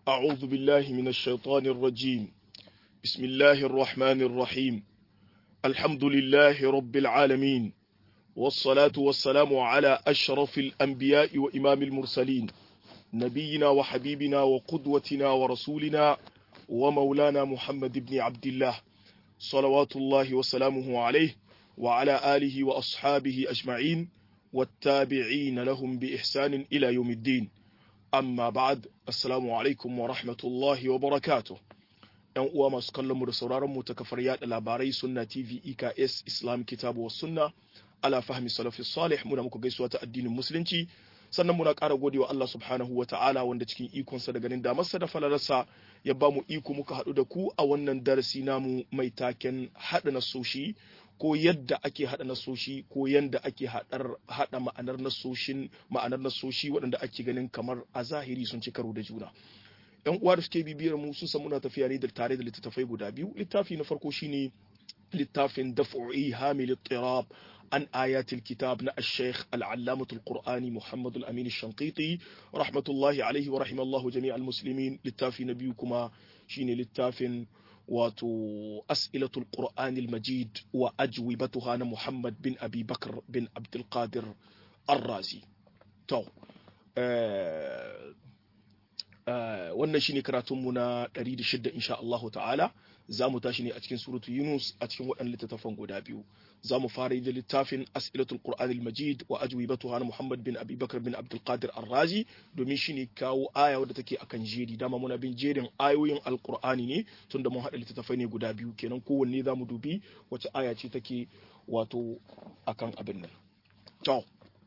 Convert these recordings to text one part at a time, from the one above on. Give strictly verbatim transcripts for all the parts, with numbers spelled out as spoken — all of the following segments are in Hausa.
أعوذ بالله من الشيطان الرجيم. بسم الله الرحمن الرحيم. الحمد لله رب العالمين، والصلاة والسلام على أشرف الأنبياء وإمام المرسلين، نبينا وحبيبنا وقدوتنا ورسولنا ومولانا محمد بن عبد الله، صلوات الله وسلامه عليه وعلى آله وأصحابه أجمعين والتابعين لهم بإحسان إلى يوم الدين. Amma ba'ad, assalamu alaikum wa rahmatullahi wa barakatuh. ‘Yan uwa masu kallon mu da sauraron mu ta kafar yada labarai Sunna T V E K S Islam Kitabu wa Sunna ala fahmi salafi salih, muna muku gaisuwa ta addinin musulunci, sannan muna ƙara godewa Allah subhanahu wa ta'ala wanda cikin ikonsa da ganin damarsa da falalarsa ya ba mu iko muka haɗu da ku a wannan darasi namu mai taken haɗa nasoshi ko yadda ake haɗa nasoshi ko yadda ake haɗa ma'anar nasoshin ma'anar nasoshi waɗanda ake ganin kamar a zahiri sun ci karo da juna. Yan uwa da suke bibiyar mu sun san muna tafiya ne da tare da littattafai guda biyu. Littafi na farko shine littafin Daf'u Ihamil Ittirab an ayatil kitab na Al-Sheikh Al-Allamah Al-Qur'ani Muhammad Al-Amin Al-Shanqiti rahmatullahi alaihi wa rahimallahu jami'al muslimin. Littafi na biyu kuma shine littafin wato as'ilatul qur'anil majid wa ajwibatuha na Muhammad bin Abi Bakr bin Abdul Qadir Ar-Razi. To wannan shine karatun mu na ɗari da shida insha Allah ta'ala. Zamu tashi ne a cikin suratu Yunus a cikin waɗannan littattafan guda biyu. Zamu fara da littafin as'ilatul qur'anil majid wa ajwibatuha na Muhammad bin Abi Bakr bin Abdul Qadir Ar-Razi domin shine kawo aya wadda take akan jeri. Dama muna bin jerin ayoyin alqur'ani ne tunda mun hada littattafai ne guda biyu, kenan kowanne zamu dubi wace aya ce take wato akan abin nan. To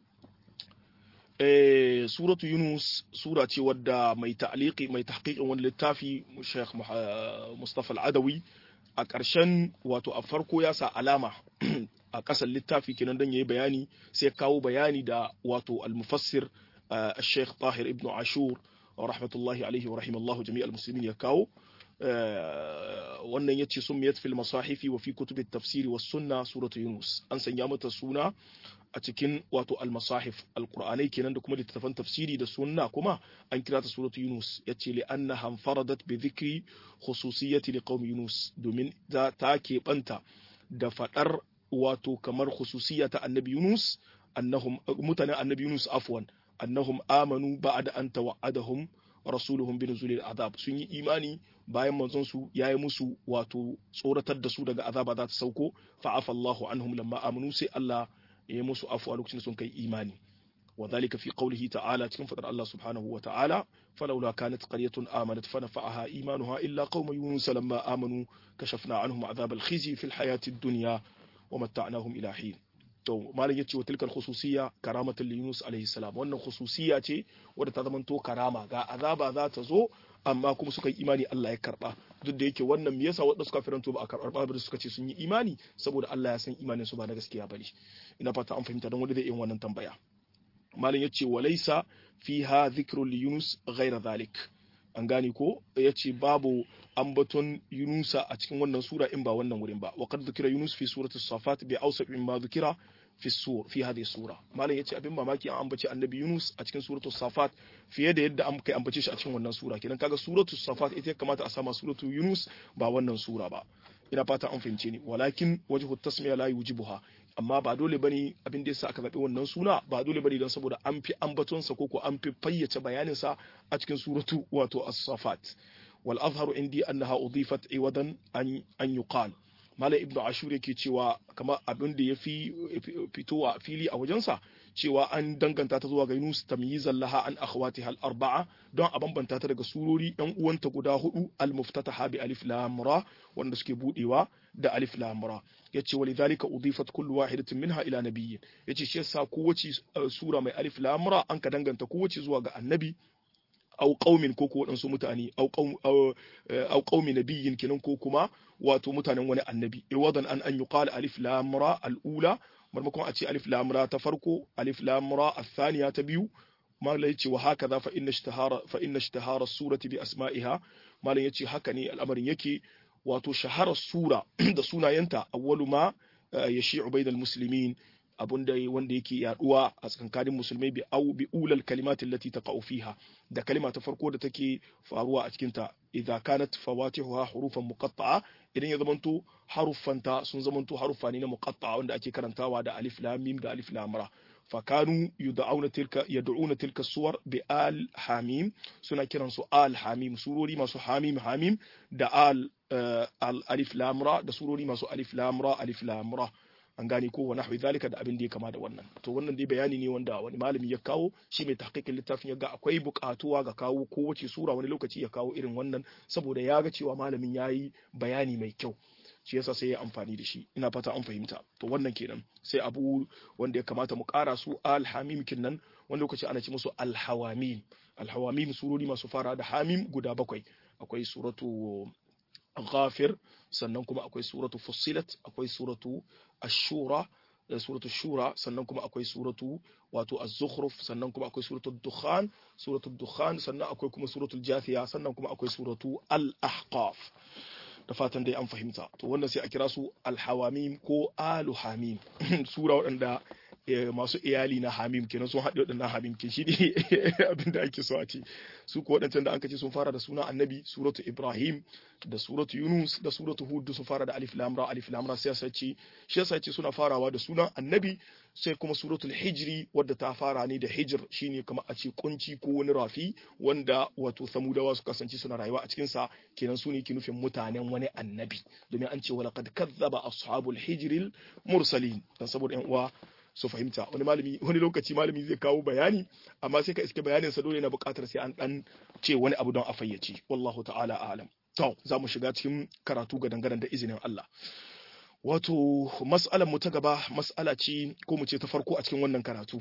eh suratu Yunus sura ce wadda mai ta'liqi mai tahqiqin wani littafi Sheikh Mustafa Al-Adawi a ƙarshen wato a farko ya sa alama a ƙasar littafi kenan dan yayi bayani, sai kawo bayani da wato al-mufassir Sheikh Tahir ibn Ashur rahmatullahi alaihi wa rahimallahu jami'al muslimin ya kawo wannan yace sumiyat fil masahifi wa fi kutubit tafsiri was sunna suratu Yunus. An sanya mata suna a cikin wato al-masahif al-qur'anai kenan da kuma littattafan tafsiri da sunna kuma an kira ta suratu Yunus, yace li annaha faradat bi dhikri khususiyyati liqaumi Yunus, domin za ta keɓanta da fadar wato kamar khususiyya ta annabi Yunus, annahum mutanen annabi Yunus afwan annahum amanu ba'da an tawa'adahum rasuluhum bi nuzulil azab, sun yi imani bayan manzon su yayi musu wato tsoratar da su daga azaba za ta sauko, fa'afa Allahu anhum lamma amanu, sai Allah ya musu afu a lokacin sun kai imani. wa dhalika fi qawlihi ta'ala, cikin fadar Allah subhanahu wa ta'ala, falawla kanat qaryatun amanat fa nafa'aha imanuha illa qauma yunus lamma amanu kashafna anhum azab al-khizy fi al-hayati ad-dunya wa matta'nahum ila hin. To malam yace wa tilkal khususiyya karamatan li Yunus alayhi salam, wannan khususiyya ce wadda ta zamanto karama, ga azaba za ta zo amma kuma suka yi imani Allah ya karba. Duk da yake wannan me yasa wadda suka firanto ba a karba ba, suka ce sun yi imani saboda Allah ya san imanin su ba na gaskiya bane. Ina fata an fahimta, don wanda zai yin wannan tambaya. Malam yace walaysa fiha dhikru li Yunus ghayra dhalik, an gane ko yace babu ambaton Yunusa a cikin wannan sura in ba wannan wurin ba. wa qad dhukira Yunus fi surati as-safat bi awsa mimma dhukira fi sur fi hadhihi sura. Malam yace abin mamaki an ambace annabi Yunus a cikin suratu as-safat fiye da yadda an kai ambace shi a cikin wannan sura. Kenan kaga suratu as-safat ita ya kamata a sama suratu Yunus ba wannan sura ba. Ina fata an fahimce ni. walakin wajhu at-tasmiya la yujibuha, amma ba dole bane abin da yasa aka zabi wannan suna, ba dole bane dan saboda an fi ambaton sa ko ko an fi fayyace bayanin sa a cikin suratu wato as-safat. wal azharu indi annaha udifat iwadan an an yuqal. Malam Ibn Ashur yake cewa kamar abin da yafi fitowa fili a wajensa cewa an danganta ta zuwa ga Yunus tamyizan laha an akhwatiha al-arba'a, don a bambanta ta daga surori yan uwanta guda hudu al-muftataha bi alif lam ra, wanda suke budewa da alif lam ra. yace walidhalika udifat kullu wahidatin minha ila nabiyyin, yace shi yasa kowace sura mai alif lam ra an ka danganta kowace zuwa ga annabi au qaumin ko ko wadansu mutane au qaum au qaumi nabiyyin kenan ko kuma wato mutanen wani annabi. iwadan an an yuqala alif lam ra al-ula, marmakon a ce alif lam ra ta farko, alif lam ra al-thaniya ta biyu. malai yace wa hakaza fa inna ishtihara fa inna ishtihara as-surati bi asma'iha, malai yace haka ne al'amarin yake, wato shaharar sura da sunayenta awwalu ma yashi'u bainal muslimin, abun da wanda yake yaduwa a tsakankanin musulmai bi au bi ulal kalimatin lati taqa'u fiha da kalima ta farko da take faruwa a cikin ta idza kanat fawatihuha hurufan muqatta'a idan ya zamanto haruffanta sun zamanto haruffa ne na muqatta'a wanda ake karantawa da alif lam mim da alif lam ra fakanu yud'auna tilka yad'una tilka suwar bi al hamim suna kiran su al hamim surori masu hamim hamim da al al alif lam ra da surori masu alif lam ra alif lam ra an gane ko wa nahwi zalika da abin da ya kama da wannan to wannan dai bayani ne wanda wani malami ya kawo shi mai tahqiqin littafin ya ga akwai buƙatuwa ga kawo kowace sura wani lokaci ya kawo irin wannan saboda ya ga cewa malamin yayi bayani mai kyau shi yasa sai ya amfani da shi ina fata an fahimta to wannan kenan sai abu wanda ya kamata mu ƙara su alhamim kinnan wani lokaci ana ce musu alhawamim alhawamim surori masu fara da hamim guda bakwai akwai suratu ghafir sannan kuma akwai suratu fussilat akwai suratu ash-shura suratu shura sannan kuma akwai suratu wato az-zukhruf sannan kuma akwai suratu dukhan suratu dukhan sannan akwai kuma suratu al-jathiya sannan kuma akwai suratu al-ahqaf da fatan dai an fahimta to wannan sai a kira su al-hawamim ko alu-hamim sura waɗanda masu iyali na hamim kenan sun haɗe waɗannan hamim kin shi ne abinda ake so a ce su ko waɗancan da an kace sun fara da suna annabi suratu ibrahim da suratu yunus da suratu hud sun fara da alif lam ra alif lam ra sai sai ce shi yasa ce suna farawa da sunan annabi sai kuma suratul hijri wadda ta fara ne da hijr shine kamar a ce kunci ko wani rafi wanda wato samudawa su kasance suna rayuwa a cikin sa kenan su ne ke nufin mutanen wani annabi domin an ce walaqad kazzaba ashabul hijril mursalin dan saboda yan uwa su fahimta wani malami wani lokaci malami zai kawo bayani amma sai ka iske bayanin sa dole na buƙatar sai an dan ce wani abu don a fayyace wallahu ta'ala a'lam to za mu shiga cikin karatu ga dangaren da izinin Allah wato mas'alar mu ta gaba mas'ala ce ko mu ce ta farko a cikin wannan karatu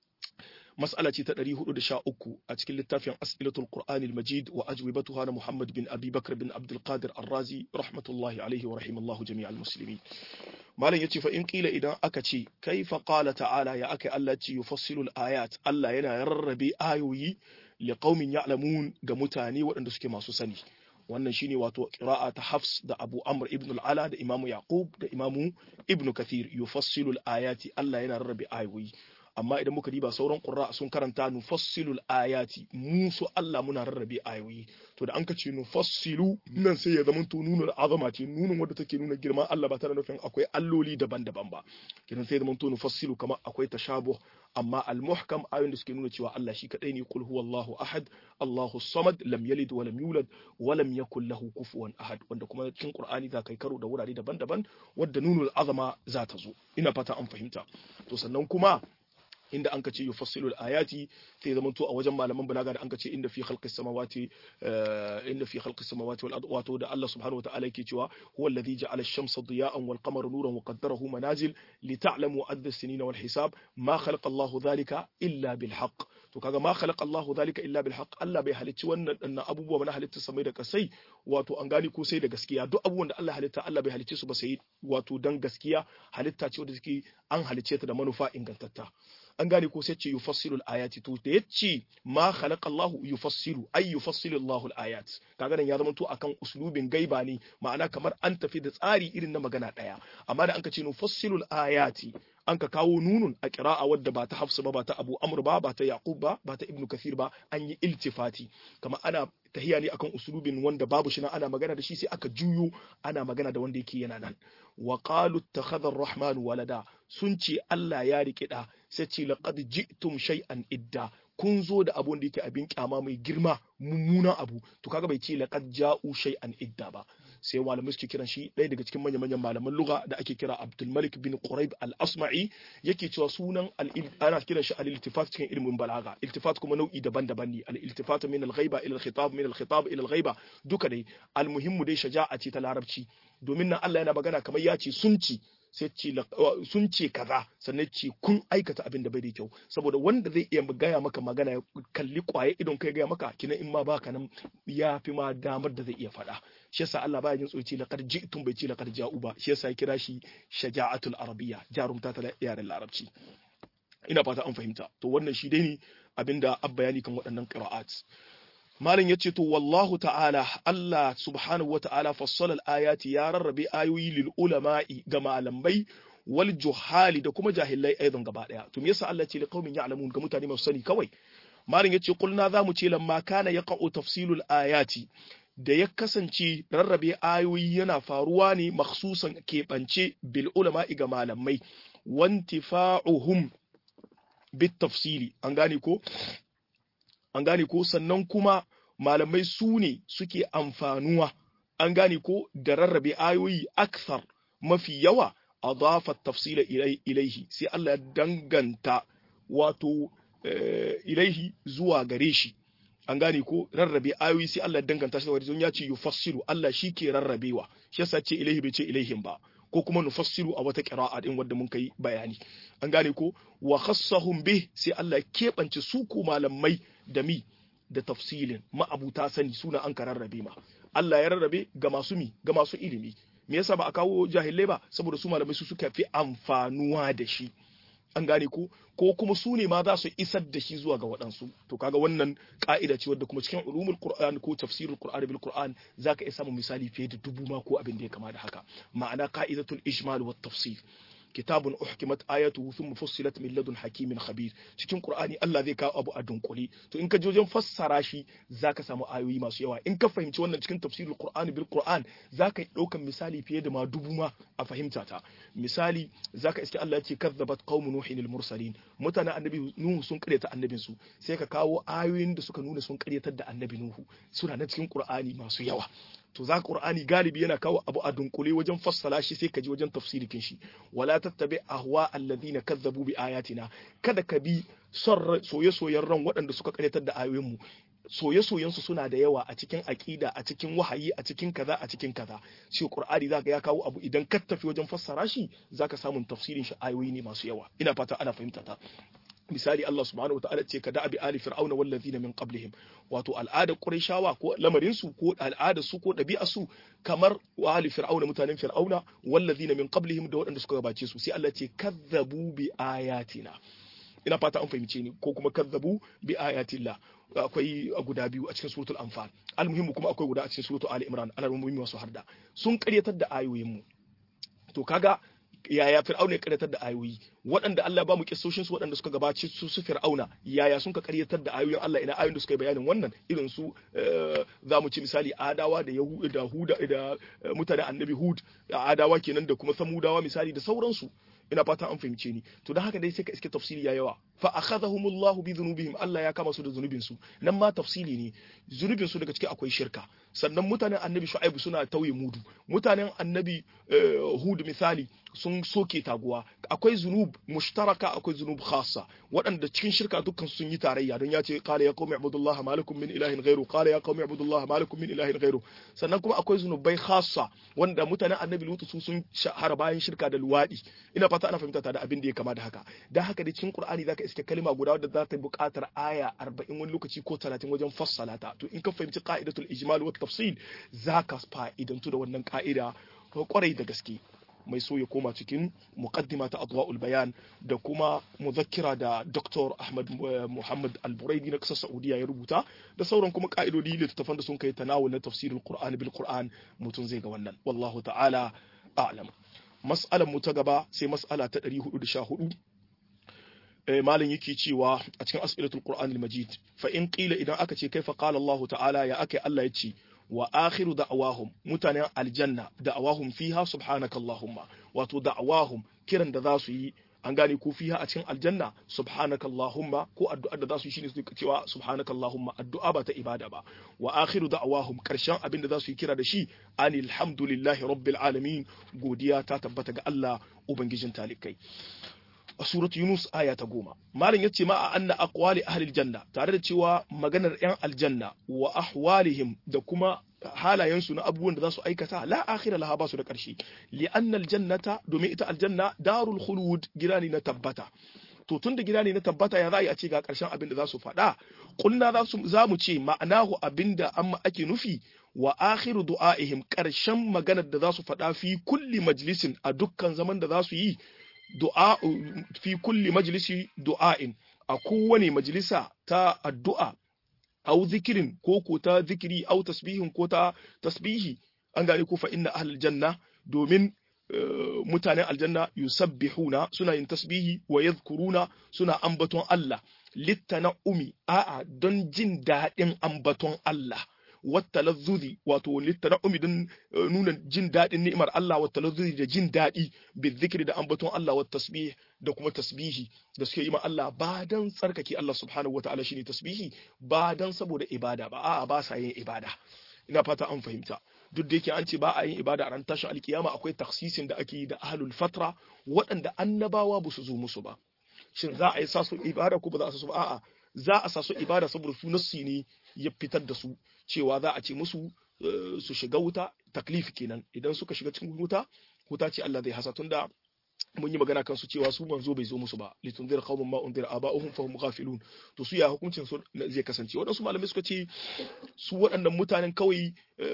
mas'ala ce ta ɗari hudu da sha uku a cikin littafin as'ilatul qur'ani al-majid wa ajwibatuha na muhammad bin abi bakr bin abdul qadir ar-razi rahmatullahi alaihi wa rahimallahu jami'al muslimin malam yace fa in qila idan aka ce kaifa qala ta'ala ya aka Allah ce yufassilul ayat Allah yana rarrabe ayoyi li qaumin ya'lamun ga mutane waɗanda suke masu sani wannan shine wato qira'a ta Hafs da Abu Amr ibn al-Ala da Imam Yaqub da Imam Ibn Kathir yufassilul ayati Allah yana rarrabe ayoyi amma idan muka diba sauran qurra sun karanta nufassilul ayati mu su Allah muna rarrabe ayoyi to da an ka ce nufassilu nan sai ya zama to nunul azama ce nunun wadda take nuna girman Allah ba tare da nufin akwai alloli daban-daban ba kidan sai ya zama to nufassilu kamar akwai tashabuh amma al-muhkam ayoyin da suke nuna cewa Allah shi kadai ne kul huwallahu ahad Allahu samad lam yalid wa lam yulad wa lam yakul lahu kufuwan ahad wanda kuma cikin Qur'ani za kai karo da wurare daban-daban wadda nunul azama za ta zo ina fata an fahimta to sannan kuma inda an kace yufassilu al-ayati sai zaman to a wajen malaman balaga da an kace inda fi khalqis samawati inda fi khalqis samawati wal ardi wato da Allah subhanahu wa ta'ala yake cewa huwa alladhi ja'ala ash-shamsa diya'an wal qamara nuran wa qaddarahu manazil li ta'lamu adda as-sinina wal hisab ma khalaqa Allahu dhalika illa bil haqq to kaga ma khalaqa Allahu dhalika illa bil haqq Allah bai halicci wannan dannan abubuwa na halitta samai da kasai wato an gani ko sai da gaskiya duk abubuwan da Allah halitta Allah bai halicce su ba sai wato dan gaskiya halitta ce wadda take an halicce ta da manufa ingantatta an gane ko sai ce yufassilu al-ayati to da yace ma khalaqa Allahu yufassilu ay yufassilu Allahu al-ayat kaga nan ya zama to akan uslubin gaiba ne ma'ana kamar an tafi da tsari irin na magana daya amma da an ka ce nufassilu al-ayati an ka kawo nunun a qira'a wadda ba ta Hafsa ba ba ta Abu Amr ba ba ta Yaqub ba ba ta Ibn Kathir ba an yi iltifati kamar ana tahiya ne akan uslubin wanda babu shi na ana magana da shi sai aka juyo ana magana da wanda yake yana nan wa qalu ittakhadha ar-rahman walada sun ce Allah ya rike da sai ce laqad ji'tum shay'an idda kun zo da abun da yake abin kyama mai girma mummunan abu to kaga bai ce laqad ja'u shay'an idda ba sai malamai suke kiran shi ɗaya daga cikin manyan malaman lugha da ake kira Abdul Malik bin Quraib al-Asma'i yake cewa sunan ana kiran shi al-iltifat cikin ilmin balaga iltifat kuma nau'i daban-daban ne al-iltifat min al-ghaiba ila al-khitab min al-khitab ila al-ghaiba duka dai al-muhimmu dai shaja'a ce ta larabci domin nan Allah yana magana kamar ya ce sun ci sai ce sun ce kaza sannan ce kun aikata abin da bai da kyau saboda wanda zai iya gaya maka magana ya kalli kwaye idon kai gaya maka kina in ma baka nan ya fi ma damar da zai iya faɗa shi yasa Allah baya jin tsoci laqad ji'tum bai ce laqad ja'u ba shi yasa ya kira shi shaja'atul arabiyya jarumta ta yaren larabci ina fata an fahimta to wannan shi dai ne abinda abbayani kan waɗannan qira'at malam yace to wallahu ta'ala Allah subhanahu wata'ala fassala al-ayati ya rarrabe ayoyi lil ulama'i ga malamai wal juhali da kuma jahilai aidan gaba daya to me yasa Allah ce li qaumin ya'lamun ga mutane masu sani kawai marin yace kulna zamu ce lamma kana yaqa'u tafsilul ayati da ya kasance rarrabe ayoyi yana faruwa ne makhsusan keɓance bil ulama ga malamai wantifa'uhum bit tafsili an gane ko an gane ko sannan kuma malamai su ne suke amfanuwa an gane ko da rarrabe ayoyi akthar mafi yawa adafa tafsila ilaihi sai Allah ya danganta wato ilaihi zuwa gare shi an gane ko rarrabe ayoyi sai Allah ya danganta shi da wajen ya ce yufassiru Allah shi ke rarrabewa shi yasa ce ilaihi bai ce ilaihim ba ko kuma nufassiru a wata qira'a din wanda mun kai bayani an gane ko wa khassahum bih sai Allah ya kebance su ko malamai da mi da tafsilin ma'abuta sani suna an ka rarrabe ma Allah ya rarrabe ga masu mi ga masu ilimi me yasa ba a kawo jahilai ba saboda su malamai su suka fi amfanuwa da shi an gane ko ko kuma su ne ma za su isar da shi zuwa ga waɗansu to kaga wannan ka'ida ce wadda kuma cikin ulumul qur'an ko tafsirul qur'an bil qur'an zaka iya samun misali fiye da dubu ma ko abin da ya kama da haka ma'ana qa'idatul ijmal wat tafsir kitabun uhkimat ayatuhu thumma fussilat min ladun hakimin khabir cikin qur'ani Allah zai kawo abu a dunkule to in ka je wajen fassara shi zaka samu ayoyi masu yawa in ka fahimci wannan cikin tafsirul qur'ani bil qur'an zaka daukan misali fiye da ma dubu ma a fahimta ta misali zaka iske Allah ya ce kazzabat qaumun nuhin al mursalin mutanen annabi nuhu sun karyata annabin su sai ka kawo ayoyin da suka nuna sun karyatar da annabi nuhu suna na cikin qur'ani masu yawa to za qur'ani galibi yana kawo abu a dunkule wajen fassala shi sai ka ji wajen tafsirikin shi wala tattabi ahwa alladhina kazzabu bi ayatina kada ka bi son soye-soyen ran waɗanda suka karyatar da ayoyin mu soye-soyen su suna da yawa a cikin aqida a cikin wahayi a cikin kaza a cikin kaza shi qur'ani zaka ya kawo abu idan ka tafi wajen fassara shi zaka samu tafsirin shi ayoyi ne masu yawa ina fata ana fahimta ta misali Allah subhanahu wa ta'ala ce ka da abi ali fir'auna wal ladina min qablihim wato al'adar qurayshawa ko lamarin su ko al'adar su ko dabi'ar su kamar wa ali fir'auna mutanen fir'auna wal ladina min qablihim da waɗanda suka gabace su sai Allah ce kazzabu bi ayatina ina fata an fahimce ni ko kuma kazzabu bi ayatillah akwai guda biyu a cikin suratul anfal almuhimmu kuma akwai guda a cikin suratul ali imran alamomi wasu harda sun karyatar da ayoyin mu to kaga yaya fir'auna ya karyatar da ayoyi waɗanda Allah ba mu kissoshin su waɗanda suka gabace su su fir'auna yaya sun ka karyatar da ayoyin Allah ina ayoyin da suka yi bayanin wannan irin su za mu ci misali adawa da yahuda da huda da mutane annabi hud adawa kenan da kuma samudawa misali da sauransu ina fatan an fahimce ni to dan haka dai sai ka iske tafsiri ya yawa fa akhadhahumullahu bi dhunubihim Allah ya kama su da zunubin su nan ma tafsili ne zunubin su daga ciki akwai shirka sannan mutanen annabi shu'aib suna tauye mudu mutanen annabi hud misali sun soke taguwa akwai zunub mushtaraka akwai zunub khassa waɗanda cikin shirka dukkan sun yi tarayya don ya ce qala ya qaumi ibudullah ma lakum min ilahin ghairu qala ya qaumi ibudullah ma lakum min ilahin ghairu sannan kuma akwai zunubai khassa wanda mutanen annabi lutu su sun shahara bayan shirka da luwadi ina fata ana fahimta ta da abin da ya kama da haka dan haka da cikin qur'ani zaka iske kalma guda wadda za ta buƙatar aya arba'in wani lokaci ko talatin wajen fassala ta to in ka fahimci qa'idatul ijmal wa tafsil zaka fa'idantu da wannan ka'ida kwarai da gaske mai so ya koma cikin muqaddima ta adwa'ul bayan da kuma muzakkira da Doctor Ahmad Muhammad Al-Buraidi na kasar Saudiya ya rubuta da sauran kuma ka'idodi littattafan da sun kai tanawul na tafsirul Qur'an bil Qur'an mutun zai ga wannan wallahu ta'ala a'lam mas'alan mu ta gaba sai mas'ala ta ɗari hudu da sha hudu eh malin yake cewa a cikin as'ilatul Qur'an al-Majid fa in qila idan aka ce kaifa qala Allah ta'ala ya akai Allah ya ce wa akhiru da'awahum mutanen aljanna da'awahum fiha subhanakallahumma wato da'awahum kiran da za su yi an gane ko fiha a cikin aljanna subhanakallahumma ko addu'a da za su yi shine su cewa subhanakallahumma addu'a ba ta ibada ba wa akhiru da'awahum karshen abin da za su yi kira da shi alhamdulillahi rabbil alamin godiya ta tabbata ga Allah ubangijin talikai a suratu Yunus aya ta goma malam yace ma a anna aqwali ahli aljanna tare da cewa maganar yan aljanna wa ahwalihim da kuma halayensu na abubuwan da za su aikata la akhira laha ba su da karshe li anna aljannata domin ita aljanna darul khulud gida ne na tabbata to tun da gida ne na tabbata ya za a ce ga karshen abin da za su faɗa kulna za su za mu ce ma'anahu abinda amma ake nufi wa akhiru du'aihim karshen maganar da za su faɗa fi kulli majlisin a dukkan zaman da za su yi du'a fi kulli majlisi du'ain a kowane majalisa ta addu'a au zikirin ko ko ta zikiri au tasbihin ko ta tasbihi an gane ko fa inna ahlul janna domin mutanen aljanna yusabbihuna suna yin tasbihi wa yadhkuruna suna ambaton Allah littana'umi a'a don jin daɗin ambaton Allah wattalazzuzi wato littana'umi don nuna jin daɗin ni'imar Allah wattalazzuzi da jin daɗi bizikri da ambaton Allah wat tasbih da kuma tasbihi da suke yi ma Allah ba dan tsarkake Allah subhanahu wataala shine tasbihi ba dan saboda ibada ba a'a ba sa yin ibada ina fata an fahimta duk da yake an ce ba a yin ibada a ran tashin alkiyama akwai taksisin da ake yi da ahlul fatra waɗanda annabawa ba su zo musu ba shin za a yi sa su ibada ko ba za a sa su ba a'a za a sa su ibada saboda su nassi ne ya fitar da su cewa za a ce musu su shiga wuta taklif kenan idan suka shiga cikin wuta wuta ce Allah zai hasa tunda mun yi magana kan su cewa su manzo bai zo musu ba litunzir qauman ma unzira aba'uhum fahum ghafilun to su ya hukuncin su zai kasance wadansu malamai suka ce su waɗannan mutanen kawai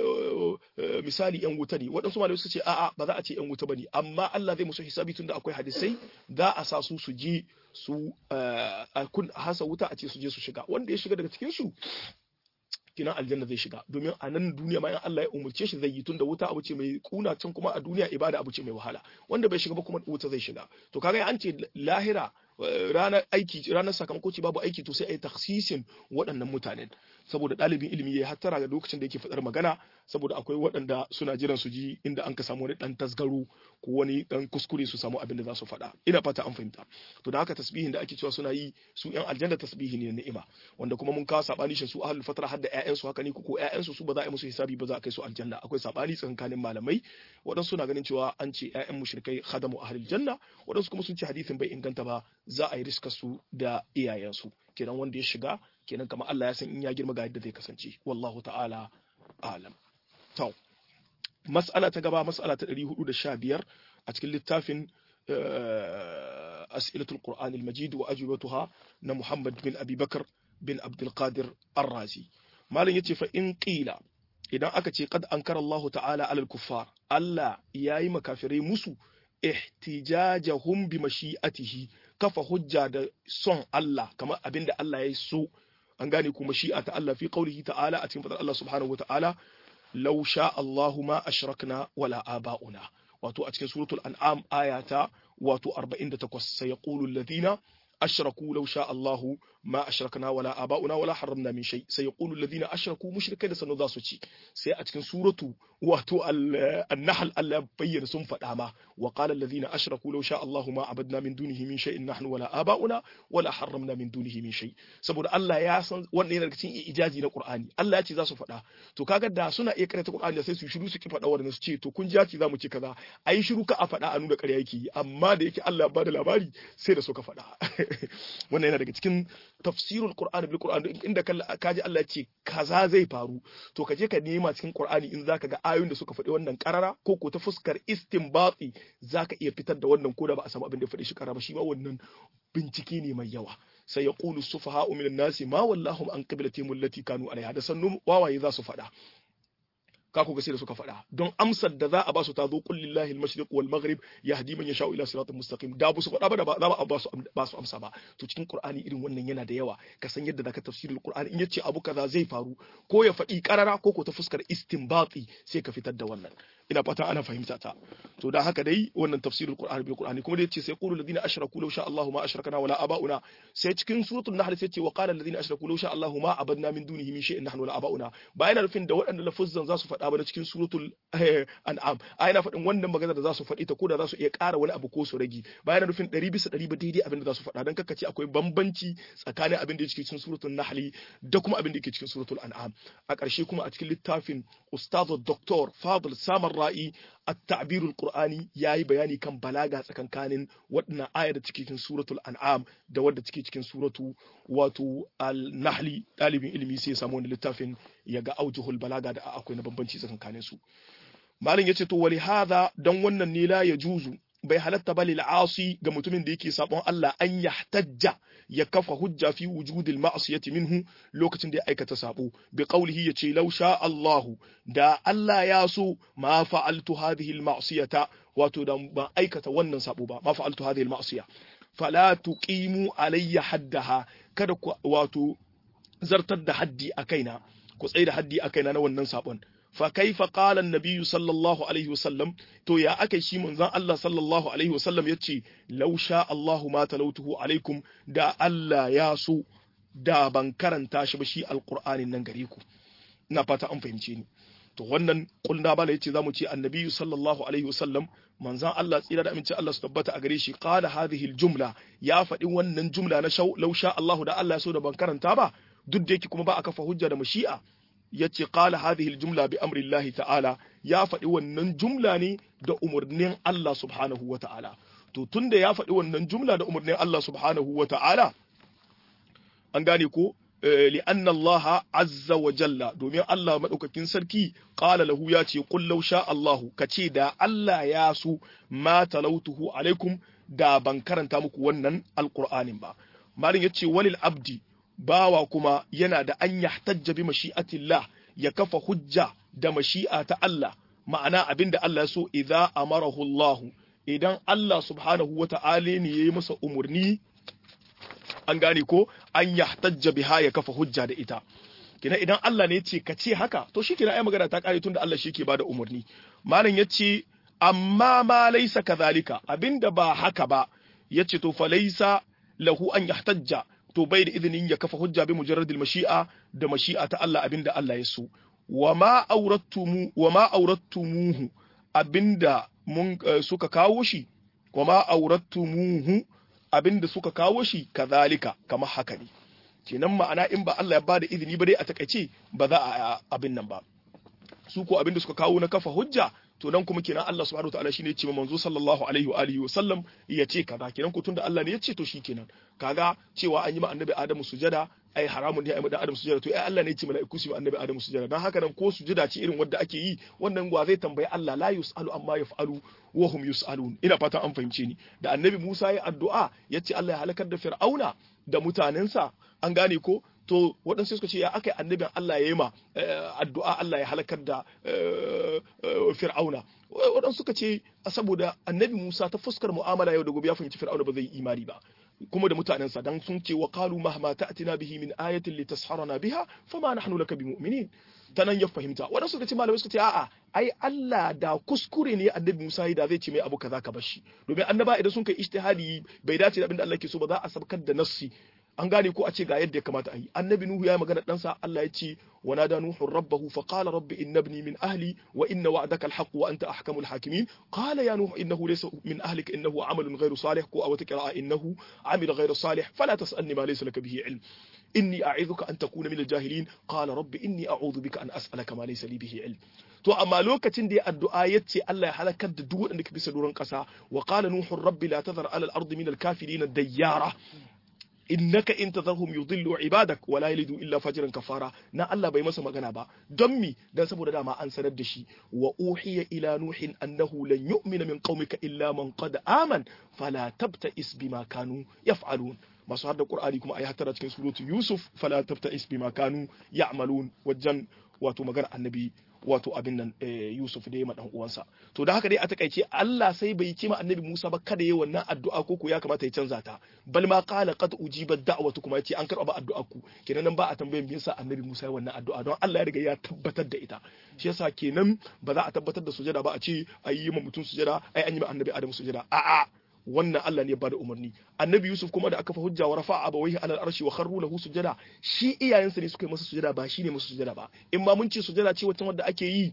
misali yan wuta ne wadansu malamai suka ce a'a ba za a ce yan wuta bane amma Allah zai musu hisabi tunda akwai hadisai za a sa su su je su a kun hasa wuta a ce su je su shiga wanda ya shiga daga cikin su kinan aljanna zai shiga domin a nan duniya ma in Allah ya umurce shi zai yi tunda wuta abu ce mai kuna can kuma a duniya ibada abu ce mai wahala wanda bai shiga ba kuma wuta zai shiga to kaga an ce lahira ranar aiki ranar sakamako ce babu aiki to sai ai taksisin waɗannan mutanen saboda ɗalibin ilimi ya hattara ga lokacin da yake faɗar magana saboda akwai waɗanda suna jiran su ji inda an ka samu wani ɗan tasgaro ko wani ɗan kuskure su samu abin da za su faɗa ina fata an fahimta to da haka tasbihin da ake cewa suna yi su ƴan aljanna tasbihi ne na ni'ima wanda kuma mun kawo sabani shin su ahlul fatra har da ƴaƴansu haka ne ko ƴaƴansu su ba za a yi musu hisabi ba za a kai su aljanna akwai sabani tsakanin malamai waɗansu suna ganin cewa an ce ƴaƴan mushrikai khadamu ahlul janna waɗansu kuma sun ce hadisin bai inganta ba za a yi riskar su da iyayensu kenan wanda ya shiga kenan kamar Allah ya san in ya girma ga yadda zai kasance wallahu ta'ala alam to mas'ala ta gaba mas'ala ta ɗari hudu da sha biyar a cikin littafin as'ilatul qur'an al-majid wa ajwibatuha na Muhammad bin Abi Bakar bin Abdul Qadir Ar-Razi malam yace fa in qila idan aka ce qad ankara Allah ta'ala alal kuffar Allah yayi makafirai musu ihtijajahum bi mashi'atihi kafa hujja da son Allah kamar abinda Allah ya so an gane kuma mashi'a ta Allah fi qaulihi ta'ala a cikin fadar Allah subhanahu wa ta'ala law sha Allahu ma ashrakna wala aba'una wato a cikin suratul an'am ayata wato arba'in da takwas sai yaqulu alladhina ashraku law sha Allahu ma ashrakna wala aba'una wala harramna min shay sai yaqulu alladhina ashraku mushrikai da sanu za su ci sai a cikin suratu wato an-nahl Allah bayyana sun faɗa ma wa qala alladhina ashraku law sha Allahu ma abadna min dunihi min shay'in nahnu wala aba'una wala harramna min dunihi min shay saboda Allah ya san wannan yana daga cikin ijazi na Qur'ani Allah ya ce za su faɗa to kaga da suna iya karanta Qur'ani sai su shiru su ki faɗa wannan su ce to kun ji za mu ce kaza ai shiru ka a faɗa a nuna ƙarya yake amma da yake Allah ba da labari sai da suka faɗa wannan yana daga cikin tafsirul Qur'an bil Qur'an inda kaji Allah ya ce kaza zai faru to ka je ka nema cikin Qur'ani in zaka ga ayoyin da suka faɗi wannan karara ko ko ta fuskar istinbati zaka iya fitar da wannan ko da ba a samu abin da faɗi shi karara ba shi ma wannan bincike ne mai yawa sai ya qulu sufaha'u minan nasi ma wallahum an qiblatihim allati kanu alaiha da sannu wawaye za su faɗa ka ku ga sai da suka faɗa don amsar da za a ba su ta zo qul lillahi al-mashriq wal maghrib yahdi man yasha'u ila siratin mustaqim da bu su faɗa ba da ba za a ba su ba su amsa ba to cikin Qur'ani irin wannan yana da yawa ka san yadda zaka tafsirul Qur'ani in yace abu kaza zai faru ko ya faɗi karara ko ko ta fuskar istinbati sai ka fitar da wannan ina fata ana fahimta ta to dan haka dai wannan tafsirul Qur'ani bil Qur'ani kuma da yace sai qulul ladina ashraku law sha Allahu ma ashrakna wala aba'una sai cikin suratul nahl sai ce wa qala alladhina ashraku law sha Allahu ma abadna min dunihi min shay'in nahnu wala aba'una ba yana nufin da waɗannan lafuzzan za su faɗa ba cikin suratul an'am ai na faɗin wannan magana da za su faɗi ta ko da za su iya ƙara wani abu ko su rage ba yana nufin ɗari bisa ɗari ba daidai abin da za su faɗa dan kakkace akwai bambanci tsakanin abin da yake cikin suratul nahl da kuma abin da yake cikin suratul an'am a ƙarshe kuma a cikin littafin ustaz doktor Fadil Samar Ra'i at-ta'birul qur'ani yayi bayani kan balaga tsakankanin waɗannan ayar da cikin suratul an'am da wadda take cikin suratu wato al-nahl dalibin ilimi sai ya samu wannan littafin ya ga aujuhul balaga da akwai na bambanci tsakankanin su malin yace to wali hadha dan wannan ne la yajuzu bai halatta ba lil asi ga mutumin da yake sabon Allah an yahtajja ya kafa hujja fi wujudil ma'siyati minhu lokacin da ya aikata sabo bi qawlihi yace law sha Allahu da Allah ya so ma fa'altu hadhihi al ma'siyata wato da ba aikata wannan sabo ba ma fa'altu hadhihi al ma'siya fala tuqimu alayya haddaha kada ku wato zartar da haddi a kaina ku tsaye da haddi a kaina na wannan sabon fa kaifa qala an-nabiy sallallahu alaihi wasallam to ya akai shi manzon Allah sallallahu alaihi wasallam yace law sha Allahu ma talautuhu alaikum da Allah ya so da ban karanta shi ba shi alqur'anin nan gare ku ina fata an fahimce ni to wannan kulna bala yace zamu ce annabi sallallahu alaihi wasallam manzon Allah tsira da aminci Allah su tabbata a gare shi qala hadhihi aljumla ya faɗi wannan jumla na law sha Allahu da Allah ya so da ban karanta ba duk da yake kuma ba a kafa hujja da mashi'a yace qala hadhihi aljumla bi amri Allah ta'ala ya faɗi wannan jumla ne da umurnin Allah subhanahu wa ta'ala to tunda ya faɗi wannan jumla da umurnin Allah subhanahu wa ta'ala an gane ko li'anna Allah azza wa jalla domin Allah madaukakin sarki qala lahu ya ce qul law sha Allah kace da Allah ya so ma talautuhu alaikum da ban karanta muku wannan alqur'anin ba malin yace walil abdi bawa kuma yana da an yahtajja bi mashi'atillah ya kafa hujja da mashi'a ta Allah ma'ana abinda Allah ya so idza amarahu Allah idan Allah subhanahu wata'ala ne yayi masa umurni an gane ko an yahtajja biha ya kafa hujja da ita kina idan Allah ne ya ce ka ce haka to shikenan ai magana ta kare tunda Allah shi ke bada umurni malam yace amma ma laysa kadhalika abinda ba haka ba yace to fa laysa lahu an yahtajja to bai da izinin ya kafa hujja bi mujarradil mashi'a da mashi'a ta Allah abinda Allah ya so wama aurattumu wama aurattumuhu abinda mun suka kawo shi wama aurattumuhu abinda suka kawo shi kazalika kamar haka ne kenan ma'ana in ba Allah ya bada izini ba dai a takaice ba za a abin nan ba su ko abinda suka kawo na kafa hujja to dan kuma kenan Allah subhanahu wataala shine ya ce manzo sallallahu alaihi wa alihi wa sallam ya ce kaza kenan ko tunda Allah ne ya ce to shikenan kaga cewa an yi ma annabi Adamu sujada ai haramun ne ai ma Adamu sujada to ai Allah ne ya ce mala'iku su yi annabi Adamu sujada dan haka nan ko sujada ce irin wanda ake yi wannan gwa zai tambayi Allah la yusalu amma yaf'alu wa hum yusalun ina fatan an fahimce ni da annabi Musa ya addu'a yace Allah ya halakar da Fir'auna da mutanensa an gane ko to waɗansu suka ce ya aka yi annabin Allah ya yi ma addu'a Allah ya halakar da Fir'auna waɗansu suka ce saboda annabi Musa ta fuskar mu'amala yau da gobe ya fahimci Fir'auna ba zai yi imani ba kuma da mutanensa dan sun ce wa qalu mahma ta'tina bihi min ayatin litasharana biha fama nahnu laka bimu'minin tanan ya fahimta waɗansu suka ce malamai suka ce a'a ai Allah da kuskure ne annabi Musa da zai ce mai abu kaza ka bar shi domin annaba idan sun kai ijtihadi bai dace da abin da Allah ke so ba za a sabkar da nassi an gane ko a ce ga yadda ya kamata a yi annabi nuhu ya yi magana ɗansa Allah ya ce wa nada nuhu rabbahu fa qala rabbi inna ibni min ahli wa inna wa'daka alhaq wa anta ahkamul hakimin qala ya nuhu innahu laysa min ahlika innahu amalun ghayru salih ko a wata qira'a innahu amila ghayru salih fala tas'alni ma laysa laka bihi ilm inni a'idhuka an takuna min aljahilin qala rabbi inni a'udhu bika an as'alaka ma laysa li bihi ilm to amma lokacin da ya addu'a yace Allah ya halakar da duk wanda ke bisa doron kasa wa qala nuhu rabbi la tadhar ala al-ardi min al-kafirin dayyara innaka in tadharhum yudillu ibadak wa la yalidu illa fajiran kafara na Allah bai masa magana ba don mi dan saboda dama an sanar da shi wa uhiya ila nuhin annahu lan yu'mina min qaumika illa man qad aman fala tabta'is bima kanu yaf'alun masu hadda qur'ani kuma ayi hatara cikin suratu yusuf fala tabta'is bima kanu ya'malun wajen wato magana annabi wato abin nan Yusuf da ya ma dan uwansa to da haka dai a takaice Allah sai bai ce ma annabi Musa ba kada yayi wannan addu'a ko ko ya kamata ya canza ta bal ma qala qad ujibat da'watu kuma yace an karba ba addu'a ku kenan nan ba a tambayan me yasa annabi Musa ya wannan addu'a don Allah ya riga ya tabbatar da ita shi yasa kenan ba za a tabbatar da sujada ba a ce ayi ma mutum sujada ai an yi ma annabi Adam sujada a'a wannan Allah ne ya bada umarni annabi Yusuf kuma da aka fa hujja wa rafa'a abawaihi alal arshi wa kharru lahu sujada shi iyayensa ne suka yi masa sujada ba shi ne masa sujada ba in ma mun ce sujada ce wacce wanda ake yi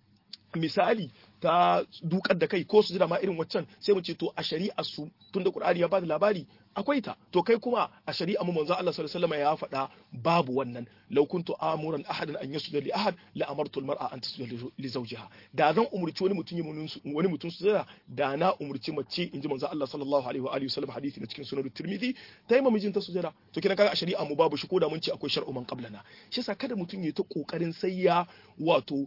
misali ta dukar da kai ko sujada ma irin waccan sai mu ce to a shari'ar su tunda Qur'ani ya bada labari akwai ta to kai kuma a shari'a mu manzo Allah sallallahu alaihi wasallam ya faɗa babu wannan law kuntu amuran ahadan an yasjuda li ahad la amartu al mar'a an tasjuda li zawjiha da zan umurci wani mutum wani mutum sujada da na umurci mace inji manzo Allah sallallahu alaihi wa alihi wasallam hadisi na cikin sunan Tirmidhi ta yi mamijin ta sujada to kina kaga a shari'a mu babu shi ko da mun ce akwai shar'u man qablana shi yasa kada mutum ya ta kokarin sai ya wato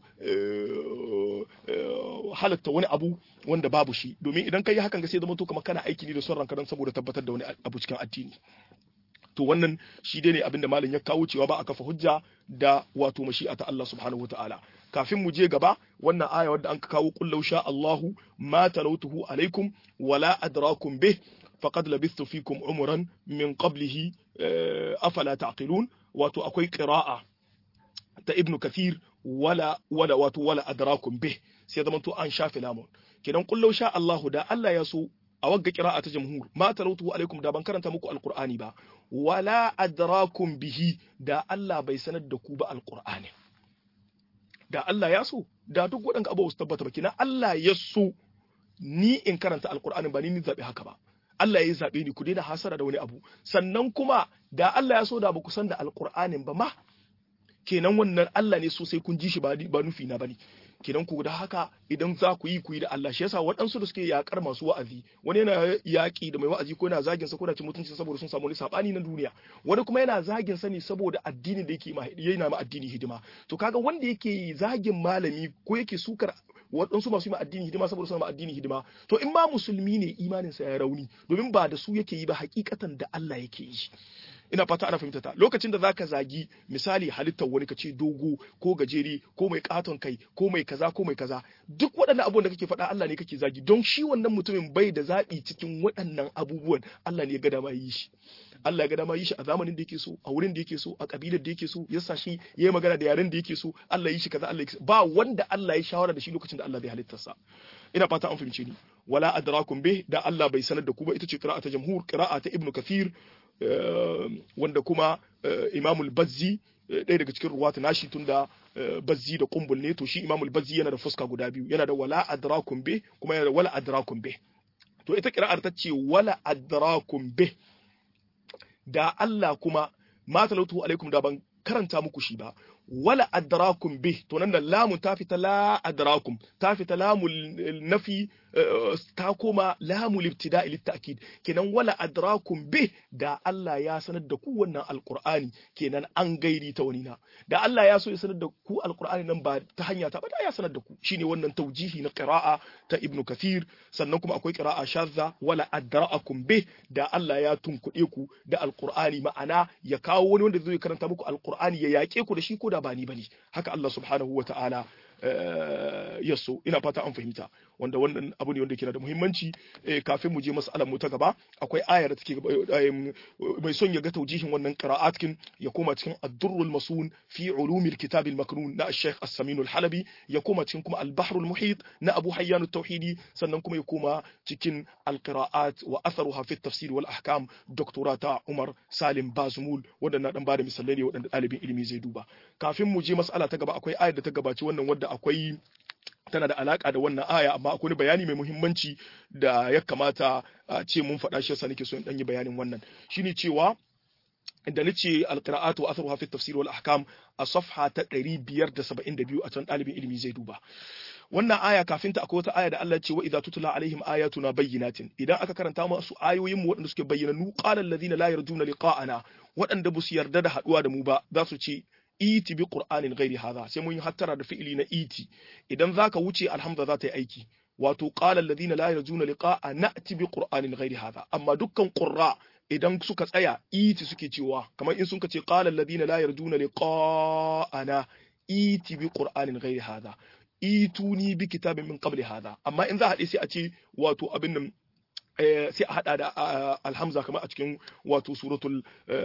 halatta wani abu wanda babu shi domin idan kai hakan ga sai zama to kamar kana aiki ne da son ranka dan saboda tabbatar da wani abu cikin addini to wannan shi dai ne abinda malam ya kawo cewa ba a kafa hujja da wato mashi'a ta Allah subhanahu wataala kafin mu je gaba wannan aya wadda an kawo qul law sha Allahu ma talawtuhu alaikum wala adrakum bih faqad labithtu fikum umran min qablihi afala taqilun wato akwai qira'a ta ibnu kathir wala wala wato wala adrakum bih sai zaman to an shafi lamun kidan kullu sha Allahu da Allah ya so a wagga qira'a ta jamhur ma talautu alaikum da ban karanta muku alqur'ani ba wala adrakum bihi da Allah bai sanar da ku ba alqur'ani da Allah ya so da duk waɗanda abubuwa su tabbata ba kina Allah ya so ni in karanta alqur'ani ba ni ni zabi haka ba Allah ya zabe ni ku daina hasara da wani abu sannan kuma da Allah ya so da ba ku san da alqur'anin ba ma kenan wannan Allah ne so sai kun ji shi ba ba nufi na bane kenan ku da haka idan za ku yi ku yi da Allah shi yasa waɗansu da suke yakar masu wa'azi wani yana yaki da mai wa'azi ko yana zagin sa ko da cin mutunci saboda sun samu wani sabani na duniya wani kuma yana zagin sa ne saboda addinin da yake ma yana ma addini hidima to kaga wanda yake zagin malami ko yake sukar waɗansu masu yi addini hidima saboda suna ma addini hidima to in ma musulmi ne imaninsa ya rauni domin ba da su yake yi ba hakikatan da Allah yake yi ina fata ana fahimta ta lokacin da zaka zagi misali halittar wani kace dogo ko gajeri ko mai katon kai ko mai kaza ko mai kaza duk waɗannan abubuwan da kake faɗa Allah ne kake zagi don shi wannan mutumin bai da zaɓi cikin waɗannan abubuwan Allah ne ya ga dama yi shi Allah ya ga dama yi shi a zamanin da yake so a wurin da yake so a kabilar da yake so ya sa shi yayi magana da yaren da yake so Allah yi shi kaza Allah yake ba wanda Allah ya shawara da shi lokacin da Allah bai halittarsa ina fata an fahimce ni wala adrakum bih da Allah bai sanar da ku ba ita ce qira'a ta jamhur qira'a ta ibnu kathir wanda kuma imamul bazzi ɗaya daga cikin ruwata nashi tunda bazzi da kumbul ne to shi imamul bazzi yana da fuska guda biyu yana da wala adrakum bih kuma yana da wala adrakum bih to ita qira'ar ta ce wala adrakum bih da Allah kuma ma talautu alaikum da ban karanta muku shi ba wala adrakum bih to nan da lamun ta fita la adrakum ta fita lamul nafi ta koma lamul ibtida'i litta'kid kenan wala adrakum bih da Allah ya sanar da ku wannan alqur'ani kenan an gairi ta wani na da Allah ya so ya sanar da ku alqur'ani nan ba ta hanya ta ba da ya sanar da ku shine wannan taujihi na qira'a ta ibnu kathir sannan kuma akwai qira'a shadza wala adrakum bih da Allah ya tunkuɗe ku da alqur'ani ma'ana ya kawo wani wanda zai karanta muku alqur'ani ya yake ku da shi ko da ba ni bane haka Allah subhanahu wata'ala ya so ina fata an fahimta wanda wannan abu ne wanda ke da muhimmanci kafin mu je mas'alar mu ta gaba akwai ayar da take mai son ya ga taujihin wannan qira'at kin ya koma cikin ad-durrul masun fi ulumil kitab al-maknun na Sheikh As-Samin al-Halabi ya koma cikin kuma al-Bahr al-Muhit na Abu Hayyan at-Tauhidi sannan kuma ya koma cikin al-qira'at wa atharuha fi at-tafsir wal ahkam doktorata Umar Salim Bazmul wanda na dan bada misalai ne wadanda dalibin ilimi zai duba kafin mu je mas'ala ta gaba akwai ayar da ta gabaci wannan wadda akwai tana da alaka da wannan aya amma akwai bayani mai muhimmanci da ya kamata a ce mun faɗa shi yasa nake so in dan yi bayanin wannan shine cewa da nace alqira'at wa atharuha fi tafsir wal ahkam a safha ta ɗari biyar da saba'in da biyu a can dalibin ilimi zai duba wannan aya kafin ta akwai wata aya da Allah ya ce wa idza tutla alaihim ayatuna bayyinatin idan aka karanta musu ayoyin mu waɗanda suke bayyana nu qala alladhina la yarjuna liqa'ana waɗanda ba su yarda da haduwa da mu ba za su ce iti bi qur'anin ghairi hadha sai mun yi hattara da fi'ili na iti idan zaka wuce alhamza za ta yi aiki wato qala alladhina la yarjuna liqa'a na'ti bi qur'anin ghairi hadha amma dukkan qurra idan suka tsaya iti suke cewa kamar in sun ce qala alladhina la yarjuna liqa'ana iti bi qur'anin ghairi hadha ituni bi kitabin min qabli hadha amma in za a haɗe sai a ce wato abin nan sai a hada da alhamza kamar a cikin wato suratul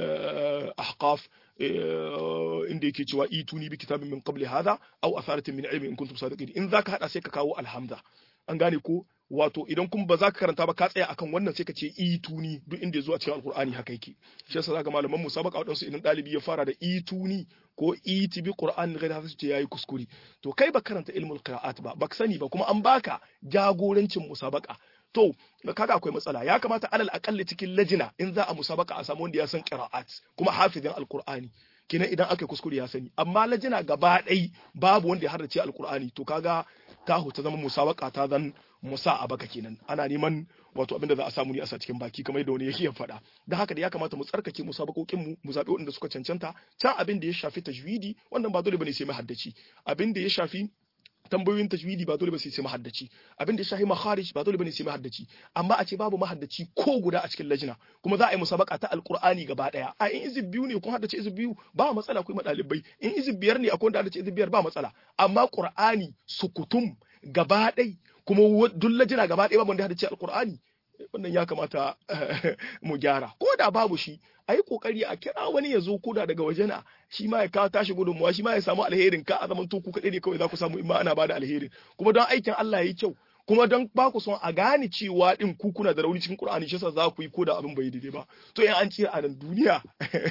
ahqaf inda yake cewa ituni bi kitabin min qabli hadha aw atharatin min ilmin in kuntum sadiqin in zaka hada sai ka kawo alhamza an gane ko wato idan kuma ba za ka karanta ba ka tsaya akan wannan sai ka ce ituni duk inda yazo a cikin alqur'ani haka yake shi yasa zaka malaman musabaka wadansu idan dalibi ya fara da ituni ko iti bi qur'an ghairi hadha ce yayi kuskure to kai ba karanta ilmul qira'at ba baka sani ba kuma an baka jagorancin musabaka to kaga akwai matsala ya kamata alal akalli cikin lajina in za a musabaka a samu wanda ya san qira'at kuma hafizin alqur'ani kenan idan aka kuskure ya sani amma lajina gaba ɗai babu wanda ya haddace alqur'ani to kaga tahu ta zama musabaka ta zan musa a baka kenan ana neman wato abinda za a samu ne a sa cikin baki kamar yadda wani yake faɗa da haka da ya kamata mu tsarkake musabakokin mu mu zabi wanda suka cancanta can abin da ya shafi tajwidi wannan ba dole bane sai mahaddaci abin da ya shafi tambayoyin tajwidi ba dole ba sai mahaddaci abin da ya shahi makharij ba dole bane sai mahaddaci amma a ce babu mahaddaci ko guda a cikin lajina kuma za a yi musabaka ta alqur'ani gaba daya a in izib biyu ne kun haddace izib biyu ba matsala ku madalibai in izib biyar ne akwai wanda haddace izib biyar ba matsala amma qur'ani sukutum gaba dai kuma duk lajina gaba daya babu wanda haddace alqur'ani wannan ya kamata mu gyara ko da babu shi a yi kokari a kira wani ya zo koda daga waje na shi ma ya kawo tashi gudunmuwa shi ma ya samu alherin ka a zaman to ku kaɗai ne kawai za ku samu in ma ana bada alherin kuma don aikin Allah ya yi kyau kuma don ba ku son a gane cewa din ku kuna da rauni cikin Qur'ani shi yasa za ku yi koda abin bai daidai ba to in an tsira a nan duniya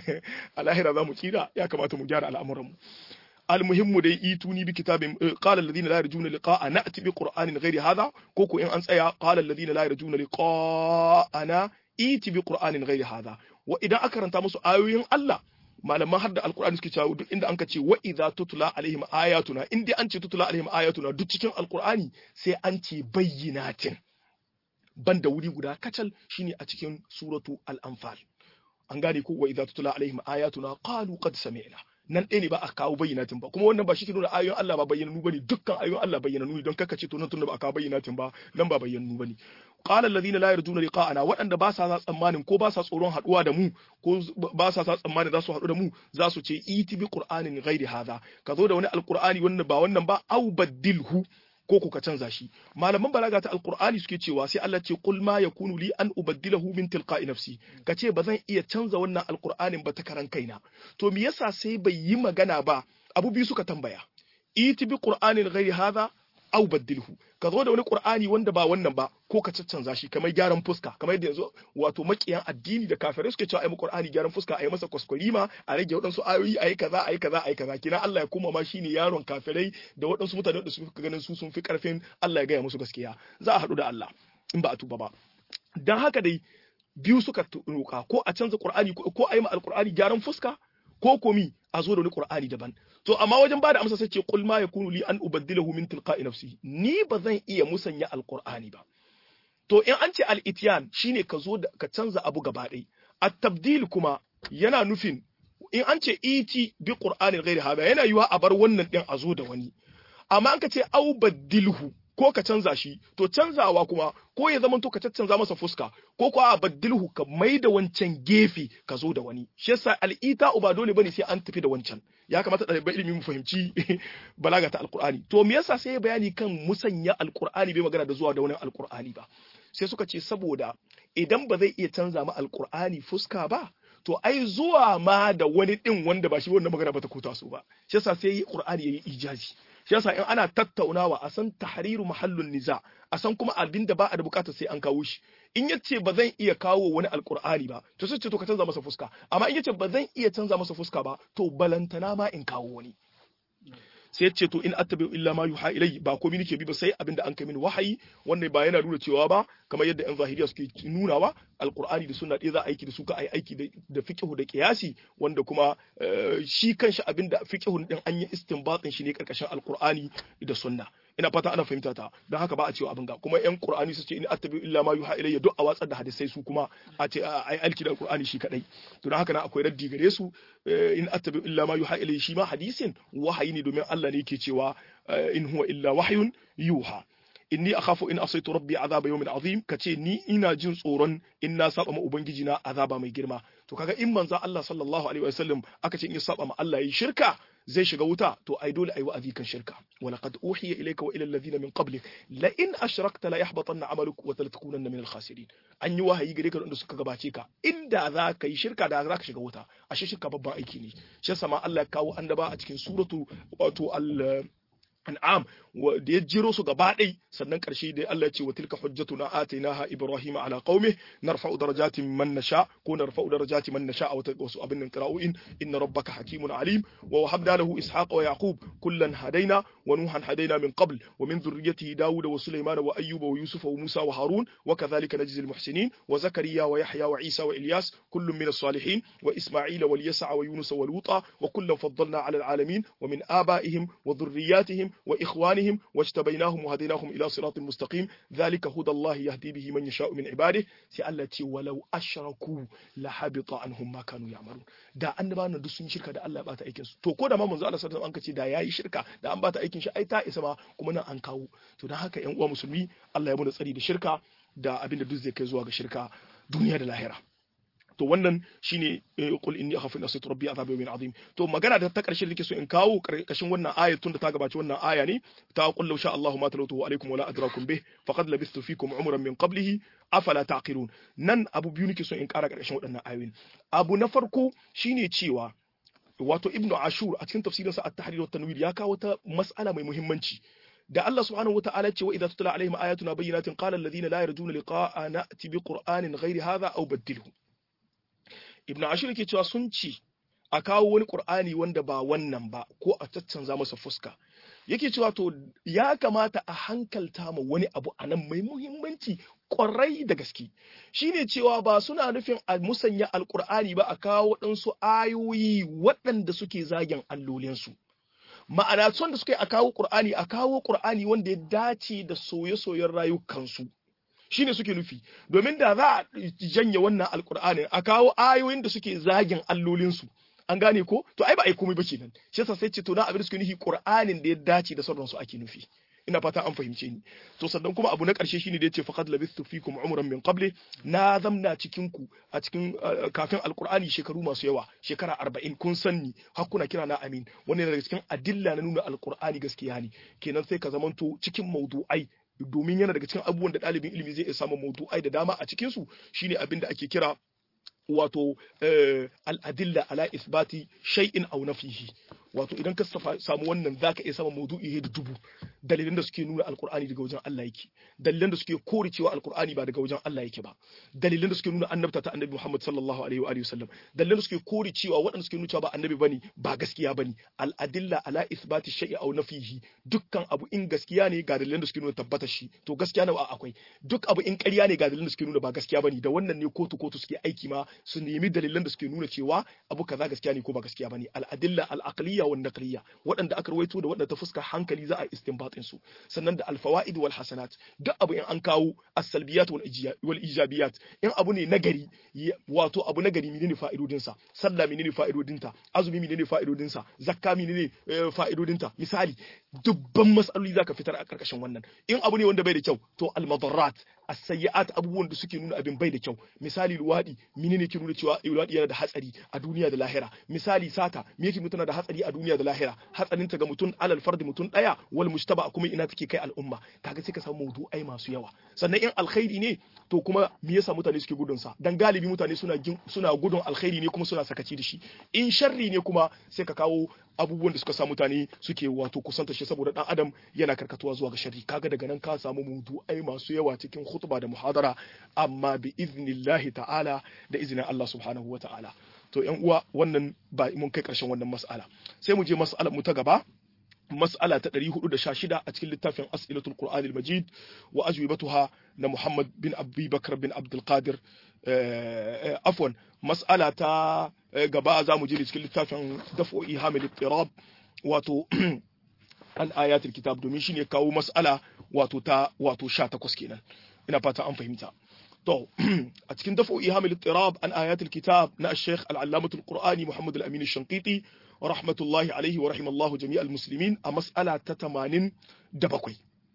a lahira za mu tsira ya kamata mu gyara al'amuran mu المهم dai ituni bi kitabin qala alladhina la yarjuna liqa'a na'ti bi qur'anin ghairi hadha koko in an tsaya qala alladhina la yarjuna liqa'ana iti bi qur'anin ghairi hadha wa idan aka karanta musu ayoyin Allah malaman hadda alqur'ani suke cewa duk inda anka ce wa idza tutla alaihim ayatuna inda an ce tutla alaihim ayatuna duk cikin alqur'ani sai an ce bayyinatin banda wuri guda kacal shine a cikin suratu al-anfal an gane ko wa idza tutla alaihim ayatuna qalu qad sami'na nan ɗaya ne ba a kawo bayyanatin ba kuma wannan ba shi ke nuna ayoyin Allah ba bayyananu bane dukkan ayoyin Allah bayyananu ne don kaka ce to nan tunda ba a kawo bayyanatin ba nan ba bayyananu bane qala alladhina la yarjuna liqa'ana waɗanda ba sa tsammanin ko ba sa tsoron haduwa da mu ko ba sa tsammanin za su haɗu da mu za su ce iti bi qur'anin ghairi hadha ka zo da wani alqur'ani wannan ba wannan ba au baddilhu ko ku ka canza shi malaman balaga ta alqur'ani suke cewa sai Allah ce qul ma yakunu li an ubaddilahu min tilqa'i nafsi kace bazan iya canza wannan alqur'anin ba ta karan kaina to me yasa sai bai yi magana ba abu biyu suka tambaya iti bi qur'anin ghairi hadha aw baddilhu ka zo da wani qur'ani wanda ba wannan ba ko ka caccanza shi kamar gyaran fuska kamar yadda yanzu wato makiyan addini da kafirai suke cewa ai mu qur'ani gyaran fuska ai masa kuskurima a rage wadansu ayoyi ai kaza ai kaza ai kaza kina Allah ya kuma ma shine yaron kafirai da wadansu mutane da suka ganin su sun fi karfin Allah ya gaya musu gaskiya za a haɗu da Allah in ba a tuba ba dan haka dai biyu suka roka ko a canza qur'ani ko ai ma alqur'ani gyaran fuska ko komi a zo da wani qur'ani daban to amma wajen bada amsa sai ce qul ma yakunu li an ubaddilahu min tilqa'i nafsi ni bazan iya musanya alqur'ani ba to in an ce al-ityan shine ka zo da ka canza abu gaba ɗaya at-tabdil kuma yana nufin in an ce iti bi qur'anin ghairi hada yana yiwa a bar wannan din a zo da wani amma an ka ce au baddilhu ko ka canza shi to canzawa kuma ko ya zama to ka caccanza masa fuska ko ko a baddilhu ka mai da wancan gefe ka zo da wani shi yasa al'ita ba dole bane sai an tafi da wancan ya kamata ɗalibai ilimi mu fahimci balaga ta alqur'ani to me yasa sai bayani kan musanya alqur'ani bai magana da zuwa da wani alqur'ani ba sai suka ce saboda idan ba zai iya canza ma alqur'ani fuska ba to ai zuwa ma da wani din wanda ba shi wannan magana ba ta kuta su ba shi yasa sai qur'ani yayi ijazi shi yasa in ana tattaunawa a san tahriru mahallun niza a san kuma abin da ba a da bukata sai an kawo shi in yace ba zan iya kawo wani alqur'ani ba to sai ce to ka canza masa fuska amma in yace ba zan iya canza masa fuska ba to balantana ma in kawo wani sai yace to in attabi illa ma yuha ilai ba komai nake bi ba sai abinda an kai mini wahayi wannan ba yana nuna cewa ba kamar yadda yan zahiriya suke nunawa alqur'ani da sunna dai za a aiki da su ka ai aiki da fiqhu da qiyasi wanda kuma shi kanshi abinda fiqhun din an yi istinbatin shi ne karkashin alqur'ani da sunna ina fata ana fahimta ta don haka ba a cewa abin ga kuma yan qur'ani su ce in attabi illa ma yuha ilayya duk a watsar da hadisai su kuma a ce ai alki da qur'ani shi kadai to don haka na akwai raddi gare su in attabi illa ma yuha ilayya shi ma hadisin wahayi ne domin Allah ne yake cewa in huwa illa wahyun yuha inni akhafu in asaitu rabbi azaba yawmin azim kace ni ina jin tsoron in na saba ma ubangiji na azaba mai girma to kaga in manzo Allah sallallahu alaihi wasallam aka ce in ya saba ma Allah yi shirka zai shiga wuta to ai dole ai wa'azi kan shirka wa laqad uhiya ilayka wa ila alladhina min qablik la in ashrakta la yahbatanna amaluk wa taltakunanna min al-khasirin an yi wahayi gare ka da suka gabace ka inda za ka yi shirka da za ka shiga wuta ashe shirka babban aiki ne shi yasa ma Allah ya kawo annaba a cikin suratu wato al an'am da ya jiro su gaba ɗai sannan ƙarshe dai Allah ya ce wa tilka hujjatuna atainaha ibrahima ala qaumi narfa'u darajatin man nasha ko narfa'u darajati man nasha wa wasu abin nan qira'uin inna rabbaka hakimun alim wa wahabna lahu ishaqa wa yaqub kullan hadaina wa nuhan hadaina min qabl wa min dhurriyyatihi daud wa sulaiman wa ayyub wa yusuf wa musa wa harun wa kadhalika najzi al muhsinin wa zakariya wa yahya wa isa wa ilyas kullun min as-salihin wa isma'ila wa yas'a wa yunus wa luta wa kullan faddalna ala al alamin wa min abaihim wa dhurriyyatihim وإخوانهم واجتبيناهم وهديناهم إلى صراط مستقيم ذلك هدى الله يهدي به من يشاء من عباده سألتي ولو أشركوا لحبط عنهم ما كانوا يعملون da annaba nan duk sun shirka da Allah ya bata aikin su to ko da ma manzo Allah sallallahu alaihi wasallam an kace da yayi shirka da an bata aikin shi ai ta isa ma kuma nan an kawo to dan haka ƴan uwa musulmi Allah ya muna tsari da shirka da abinda duk zai kai zuwa ga shirka duniya da lahira to wannan shine qul inni akhafu in asaytu rabbi adhabu yawmin azim to magana da ta karshe da nake so in kawo karkashin wannan aya tun da ta gabaci wannan aya ne ta qul law sha Allahu ma talawtuhu alaykum wala adrakum bih faqad labistu fikum umran min qablihi afala taqilun nan abu biyu nake so in kara karkashin waɗannan ayoyin abu na farko shine cewa wato ibnu ashur a cikin tafsirinsa at-tahrir wa tanwir ya kawo ta mas'ala mai muhimmanci da Allah subhanahu wa ta'ala ce wa idza tutla alaihim ayatuna bayyinatin qala alladhina la yarjuna liqa'a na'ti bi qur'anin ghairi hadha aw badilhu ibn ashir yake cewa sun ci a kawo wani qur'ani wanda ba wannan ba ko a caccanza masa fuska yake cewa to ya kamata a hankalta ma wani abu anan mai muhimmanci kwarai da gaske shine cewa ba suna nufin a musanya alqur'ani ba a kawo ɗansu ayoyi waɗanda suke zagin allolinsu ma'ana son da suka yi a kawo Qur'ani a kawo Qur'ani wanda ya dace da soye-soyen rayukansu shine suke nufi domin da za a janye wannan alqur'ani a kawo ayoyin da suke zagin allolinsu an gane ko to ai ba ai komai ba kenan shi yasa sai ce to na abin da suke nufi Qur'anin da ya dace da sauransu ake nufi ina fata an fahimce ni to sannan kuma abu na ƙarshe shine da yace faqad labistu fikum umran min qabli na zamna cikin ku a cikin kafin alqur'ani shekaru masu yawa shekara arba'in kun sanni har kuna kira na amin wannan daga cikin adilla na nuna alqur'ani gaskiya ne kenan sai ka zamanto cikin mawdu'ai domin yana daga cikin abubuwan da ɗalibin ilimi zai iya samu mawdu'ai da dama a cikin su shine abin da ake kira wato al'adilla ala isbati shay'in aw nafihi wato idan ka samu wannan zaka iya samun maudu'i da dubu dalilan da suke nuna alqur'ani daga wajen Allah yake dalilan da suke kore cewa alqur'ani ba daga wajen Allah yake ba dalilan da suke nuna annabta ta annabi Muhammad sallallahu alaihi wa alihi wasallam dalilan da suke kore cewa waɗanda suke nuna cewa ba annabi bane ba gaskiya bane al'adilla ala isbati shay'i aw nafihi dukkan abu in gaskiya ne ga dalilan da suke nuna tabbatar shi to gaskiya ne akwai duk abu in ƙarya ne ga dalilan da suke nuna ba gaskiya bane da wannan ne kotu kotu suke aiki ma su nemi dalilan da suke nuna cewa abu kaza gaskiya ne ko ba gaskiya bane al-adilla al-aqliyya wan naqliyya waɗanda aka rawaito da waɗanda ta fuskar hankali za a istinbatin su sannan da al-fawaid wal hasanat duk abu in an kawo as-salbiyat wal ijabiyat in abu ne nagari wato abu nagari menene fa'idodin sa sallah menene fa'idodin ta azumi menene fa'idodin sa zakka menene fa'idodin ta misali dubban mas'aloli zaka fitar a karkashin wannan in abu ne wanda bai da kyau to al-madarrat as-sayyi'at abubuwan da suke nuna abin bai da kyau misali luwadi menene ke nuna cewa luwadi yana da hatsari a duniya da lahira misali sata me yake mutuna da hatsari a duniya da lahira hatsarin ta ga mutun alal fardi mutun daya wal mujtaba kuma ina take kai al'umma kaga sai ka samu mawdu'ai masu yawa sannan in alkhairi ne to kuma me yasa mutane suke gudun sa dan galibi mutane suna suna gudun alkhairi ne kuma suna sakaci da shi in sharri ne kuma sai ka kawo abubuwan da suka sa mutane suke wato kusanta shi saboda dan adam yana karkatuwa zuwa ga sharri kaga daga nan ka samu mawdu'ai masu yawa cikin khutba da muhadara amma bi iznillahi ta'ala da izinin Allah subhanahu wa ta'ala to yan uwa wannan ba mun kai karshen wannan mas'ala sai mu je mas'alar mu ta gaba mas'ala ta ɗari hudu da sha shida a cikin littafin as'ilatul qur'anil majid wa ajwibatuha na Muhammad bin Abi Bakr bin Abdul Qadir afwan mas'ala ta gaba za mu je cikin littafin daf'u ihamil ittirab wato an ayatul kitab domin shine kawo mas'ala wato ta wato sha takwas kenan ina fata an fahimta to a cikin daf'u ihamil ittirab an ayatul kitab na Sheikh al-Allamatul Qur'ani Muhammad al-Amin al-Shanqiti rahmatullahi alaihi wa rahimallahu jami'al muslimin a mas'ala ta tamanin da bakwai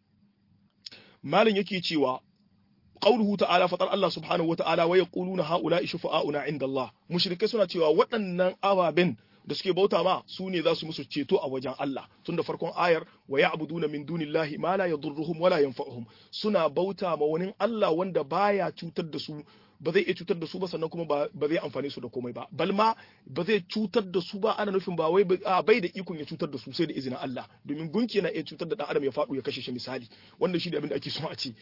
malin yake cewa qawluhu ta'ala fatar Allah subhanahu wa ta'ala wa yaquluna haula'i shufa'auna 'inda Allah mushrikai suna cewa waɗannan ababen da suke bauta ma su ne za su musu ceto a wajen Allah tun da farkon ayar wa ya'buduna min dunillahi ma la yadurruhum wala yanfa'uhum suna bauta ma wani Allah wanda baya cutar da su ba zai iya cutar da su ba sannan kuma ba zai amfane su da komai ba balma ba zai cutar da su ba ana nufin ba wai bai da ikon ya cutar da su sai da izinin Allah domin gunki yana iya cutar da dan adam ya faɗo ya kashe shi misali wannan shi ne abin da ake so a ce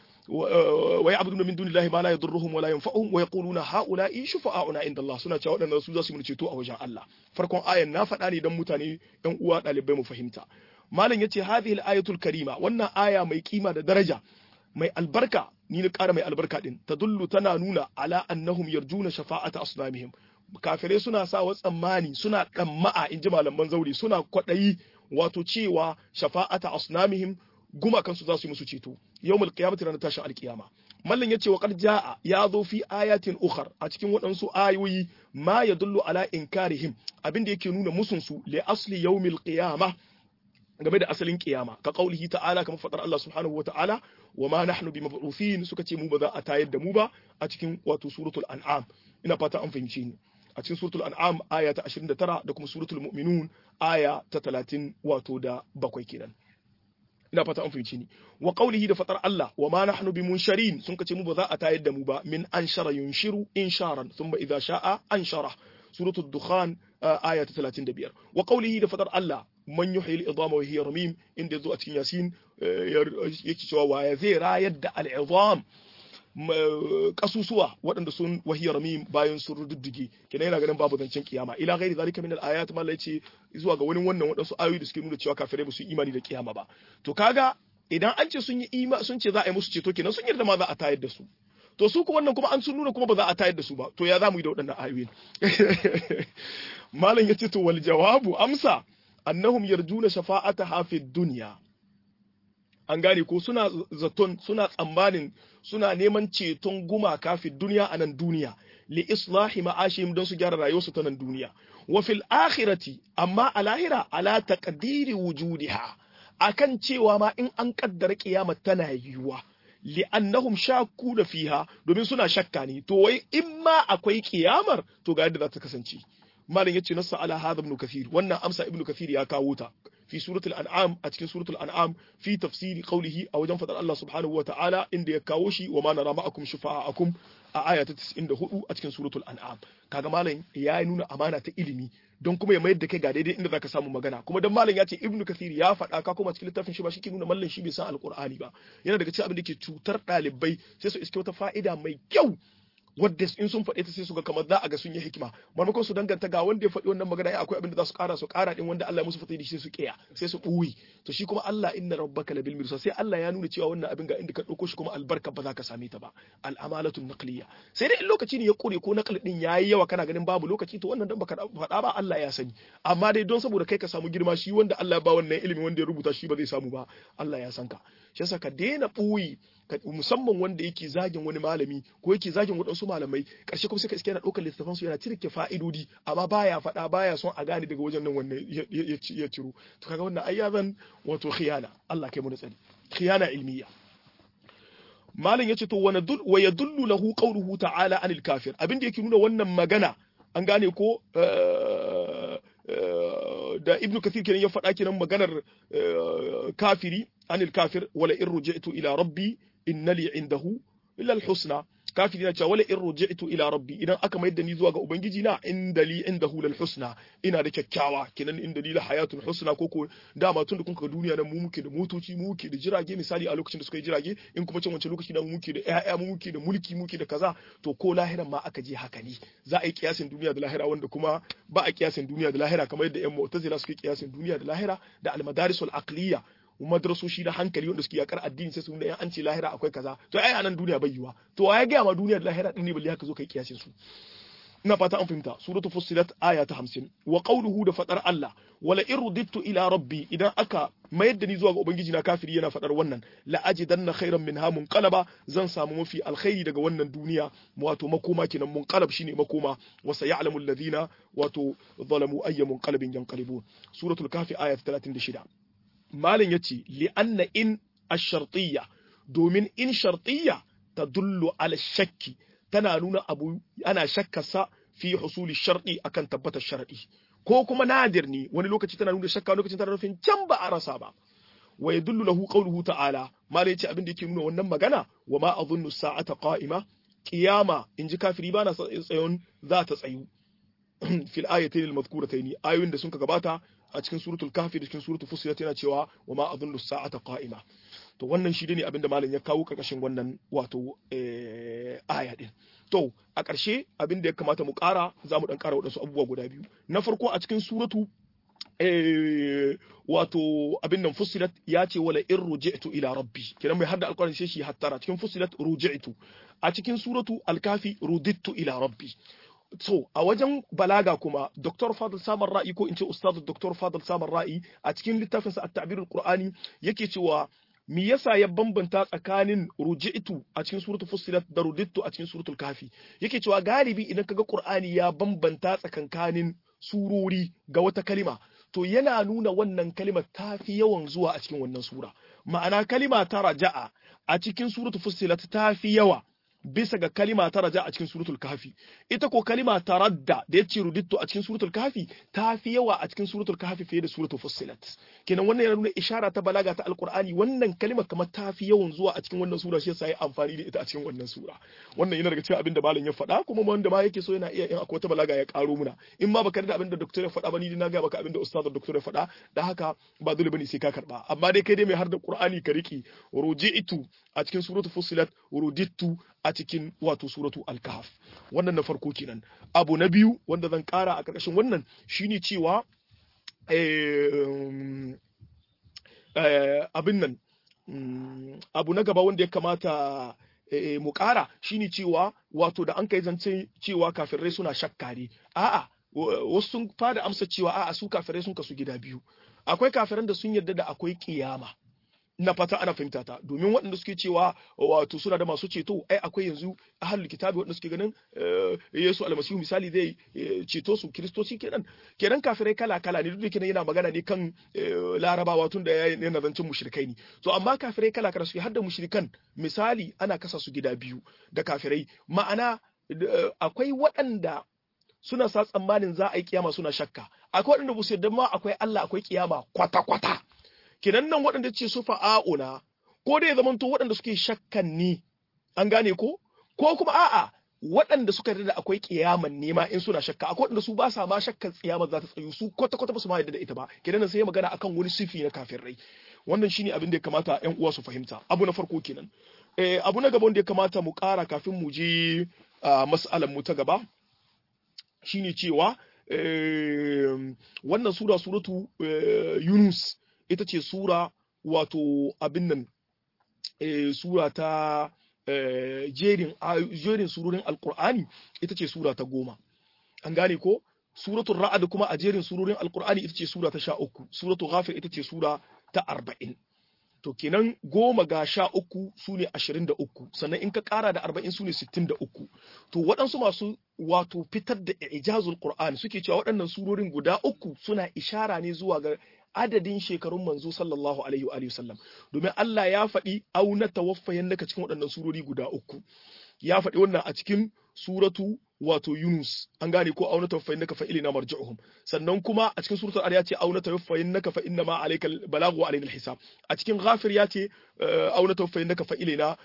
wa ya'buduna min dunillahi ma la yadurruhum wa la yanfa'uhum wa yaquluna ha'ula'i shufa'auna 'inda Allah suna cewa waɗannan su za su mun ceto a wajen Allah farkon ayan na faɗa ne dan mutane ɗan uwa ɗalibai mu fahimta malam yace hadhihi al-ayatul karima wannan aya mai kima da daraja mai albarka ni na ƙara mai albarka din tadullu tana nuna ala annahum yarjuna shafa'ata asnamihim kafirai suna sa wa tsammani suna damma'a inji malaman zauri suna kwadayi wato cewa shafa'ata asnamihim gumakan su za su yi musu ceto yawmul qiyamati ranar tashin alkiyama mallan yace wa qad jaa ya zo fi ayatin ukhar a cikin waɗansu ayoyi ma yadullu ala inkarihim abinda yake nuna musun su li asli yawmil qiyamah game da asalin kiyama ka qaulihi ta'ala kamar fadar Allah subhanahu wata'ala wa ma nahnu bimab'uthin suka ce mu ba za a tayar da mu ba a cikin wato suratul an'am ina fata an fahimce ni a cikin suratul an'am aya ta ashirin da tara da kuma suratul mu'minun aya ta talatin wato da bakwai kenan ina fata an fahimce ni wa qaulihi da fatar Allah wa ma nahnu bimunsharin sun kace mu ba za a tayar da mu ba min anshara yunshiru insharan thumma idha sha'a anshara suratul dukhan aya ta talatin da biyar wa qaulihi da fatar Allah man yuhyi al-idama wa hiya ramim inda yazo a cikin yasin yake cewa wa zai rayar da al-idam kasusuwa waɗanda sun wahiya ramim bayan sun rududdige kenan yana ganin babu zancen kiyama ila ghairi zalika min al-ayat ma yace zuwa ga wani wannan waɗansu ayoyi da suke nuna cewa kafirai ba su imani da kiyama ba to kaga idan an ce sun yi ima sun ce za a yi musu ceto kenan sun yarda ma za a tayar da su to su kuma wannan kuma an sun nuna kuma ba za a tayar da su ba to ya za mu yi da waɗannan ayoyin malam yace to wal jawabu amsa annahum yarjuna shafa'ata hafid dunya an gane ko suna zaton suna tsammanin suna neman ceton gumaka fi duniya a nan duniya li islahi ma'ashihim don su gyara rayuwarsu ta nan duniya wa fil akhirati amma a lahira ala taqdiri wujudiha akan cewa ma in an kaddara kiyama tana yiwuwa li annahum shakku da fiha domin suna shakka ne to wai in ma akwai kiyamar to ga yadda za ta kasance malam yace nassa ala hadha ibn kathir wannan amsa ibn kathir ya kawo ta في سورة الأنعام أتكن سورة الأنعام في تفسير قوله أو جنفة الله سبحانه وتعالى إن يكاوشي وما نرى معكم شفاعكم آية تسعين هدو أتكن سورة الأنعام kaga malam ya nuna amana ta ilimi don kuma ya mayar da kai ga daidai inda zaka samu magana kuma dan malam ya ce ibnu kathir ya faɗa ka kuma cikin littafin shi ba shike nuna mallan shi bai san alqur'ani ba yana daga cikin abin da ke cutar ɗalibai sai su iske wata fa'ida mai kyau wadda in sun faɗe ta sai su ga kamar za a ga sun yi hikima maimakon su danganta ga wanda ya faɗi wannan magana ya akwai abin da za su ƙara su ƙara din wanda Allah ya musu fata da shi su kiya sai su ɓuyi to shi kuma Allah inna rabbaka labil mirsad sai Allah ya nuna cewa wannan abin ga inda ka ɗauko shi kuma albarka ba za ka same ta ba al'amalatu naqliya sai dai in lokaci ne ya kure ko naqli din yayi yawa kana ganin babu lokaci to wannan dan baka faɗa ba Allah ya sani amma dai don saboda kai ka samu girma shi wanda Allah ya ba wannan ilimi wanda ya rubuta shi ba zai samu ba Allah ya san ka shi yasa ka daina ɓuyi musamman wanda yake zagin wani malami ko yake zagin waɗansu malamai ƙarshe kuma sai ka iske yana ɗaukar littafan su yana cirke fa'idodi amma baya faɗa baya son a gane daga wajen nan wannan ya ciro to kaga wannan ayyazan wato khiyana Allah kai mu na tsari khiyana ilmiya malam yace to wana dul wa yadullu lahu qawluhu ta'ala anil kafir abin da yake nuna wannan magana an gane ko da ibnu kathir kenan ya faɗa kenan maganar kafiri anil kafir wala in ruji'tu ila rabbi inna li indahu illa al-husna kafiri na cewa wala in ruji'tu ila rabbi idan aka mayar da ni zuwa ga ubangiji na inda li indahu lal husna ina da kyakkyawa kenan inda li la hayatul husna koko dama tun da kun ga duniya nan mu muke da motoci mu muke da jirage misali a lokacin da suka yi jirage in kuma can wancan lokaci da mu muke da ƴaƴa mu muke da mulki muke da kaza to ko lahiran ma aka je haka ne za a yi kiyasin duniya da lahira wanda kuma ba a kiyasin duniya da lahira kamar yadda ƴan mu'tazila suke kiyasin duniya da lahira da al-madarisul aqliya madrasoshi na hankali wanda suke yakar addini sai su nuna an ce lahira akwai kaza to ai anan duniya bai yiwa to ya ga ma duniya da lahira din ne balle haka zo kai kiyasin su ina fata an fahimta suratul fussilat aya ta hamsin wa qawluhu da fadar Allah wala irudittu ila rabbi idan aka mayar da ni zuwa ga ubangiji na kafiri yana fadar wannan la ajidanna khairan minha munqalaba zan samu mafi alkhairi daga wannan duniya wato makoma kenan munqalab shine makoma wa sayalamu alladhina wato zalamu ayya munqalabin yanqalibun suratul kafi aya talatin da shida malin yace li anna in ash-shartiyya domin in shartiyya tadullu ala shakki tana nuna abu ana shakkarsa fi husuli shar'i akan tabbatar shar'i ko kuma nadir ne wani lokaci tana nuna shakka lokacin tana nufin can ba a rasa ba wa yadullu lahu qawluhu ta'ala mala yace abin da yake nuna wannan magana wa ma adhunnu sa'ata qa'ima qiyama inji kafiri bana tsayon za ta tsayu fil ayatayn al-madhkuratayn ayoyin da sun ka gabata a cikin suratul kahfi da cikin suratul fussilat yana cewa wa ma adhunnu sa'ata qa'ima to wannan shi ne abinda malam ya kawo karkashin wannan wato aya din to a ƙarshe abinda ya kamata mu ƙara za mu dan ƙara wadansu abubuwa guda biyu na farko a cikin suratu wato abin nan fussilat ya ce wala in ruji'tu ila rabbi kiran mai hadda alƙur'ani sai shi hattara cikin fussilat ruji'tu a cikin suratu al-kafi rudittu ila rabbi so a wajen balaga kuma Doktor Fadl Samar Ra'i ko in ce Ustaz Doktor Fadl Samar Ra'i a cikin littafinsa At-Ta'bir al-Qur'ani yake cewa me yasa ya bambanta tsakanin ruji'tu a cikin suratul Fussilat da rudittu a cikin suratul Kafi yake cewa galibi idan kaga Qur'ani ya bambanta tsakankanin surori ga wata kalima to yana nuna wannan kalimar ta fi yawan zuwa a cikin wannan sura ma'ana kalima ta raja'a a cikin suratul fussilat ta fi yawa bisa ga kalima ta raja a cikin suratul kahfi ita ko kalima ta radda da yace rudittu a cikin suratul kahfi ta fi yawa a cikin suratul kahfi fiye da suratul fussilat kenan wannan yana nuna ishara ta balaga ta alqur'ani wannan kalima kamar ta fi yawan zuwa a cikin wannan sura shi yasa yi amfani da ita a cikin wannan sura wannan yana daga cikin abin da malam ya faɗa kuma wanda ma yake so yana iya in akwai wata balaga ya karo muna in ma baka da abin da doctor ya faɗa ba ni na ga baka abin da ustaz doctor ya faɗa da haka ba dole bane sai ka karba amma dai kai dai mai har da qur'ani ka riki ruji'tu a cikin suratul fussilat rudittu a cikin wato suratu al-kahf wannan na farko kenan abu na biyu wanda zan kara a karkashin wannan shine cewa abin nan abu na gaba wanda ya kamata mu kara shine cewa wato da an kai zance cewa kafirai suna shakkare a'a wasu sun fada amsa cewa a'a su kafirai sun kasu gida biyu akwai kafiran da sun yarda da akwai kiyama na fata ana fahimta ta domin waɗanda suke cewa wato suna da masu ceto ai akwai yanzu ahlul kitabi waɗanda suke ganin Yesu almasihu misali zai ceto su kristoci kenan kenan kafirai kala kala ne duk kenan yana magana ne kan larabawa tun da yana zancin mushrikai ne to amma kafirai kala kala suke hadda mushrikan misali ana kasa su gida biyu da kafirai ma'ana akwai waɗanda suna sa tsammanin za a yi kiyama suna shakka akwai waɗanda ba su yarda ma akwai Allah akwai kiyama kwata kwata kinan nan waɗanda ce su fa'a'una ko dai zamanto waɗanda suke shakkan ni an gane ko ko kuma a'a waɗanda suka yarda da akwai kiyaman nema in suna shakka akwai waɗanda su ba sa ma shakkan kiyama za ta tsayu su kwata kwata ba su ma yarda da ita ba kinan nan sai ya magana akan wani sifi na kafirai wannan shine abin da ya kamata ƴan uwa su fahimta abu na farko kenan eh abu na gaba wanda ya kamata mu ƙara kafin mu je mas'alan mu ta gaba shine cewa wannan sura suratu Yunus ita ce sura wato abin nan e, sura ta e, jerin jerin surorin alkur'ani ita ce sura ta goma an gane ko suratul ra'd kuma a jerin surorin alkur'ani ita ce sura ta sha uku suratul ghafir ita ce sura ta arba'in to kenan goma ga sha uku su ne ashirin da uku sannan in ka kara da arba'in su ne sittin da uku to waɗansu masu wato fitar da ijazul qur'an suke cewa waɗannan surorin guda uku suna ishara ne zuwa ga adadin shekarun manzo sallallahu alaihi wa sallam domin Allah ya faɗi auna tawaffayan naka cikin waɗannan surori guda uku ya faɗi wannan a cikin suratu wato Yunus an gane ko auna tawaffayan naka fa ilina marji'uhum sannan kuma a cikin suratul Ar ya ce auna tawaffayan naka fa inna ma alayka balaghu wa alayna alhisab a cikin Ghafir ya ce auna tawaffayan naka fa ilina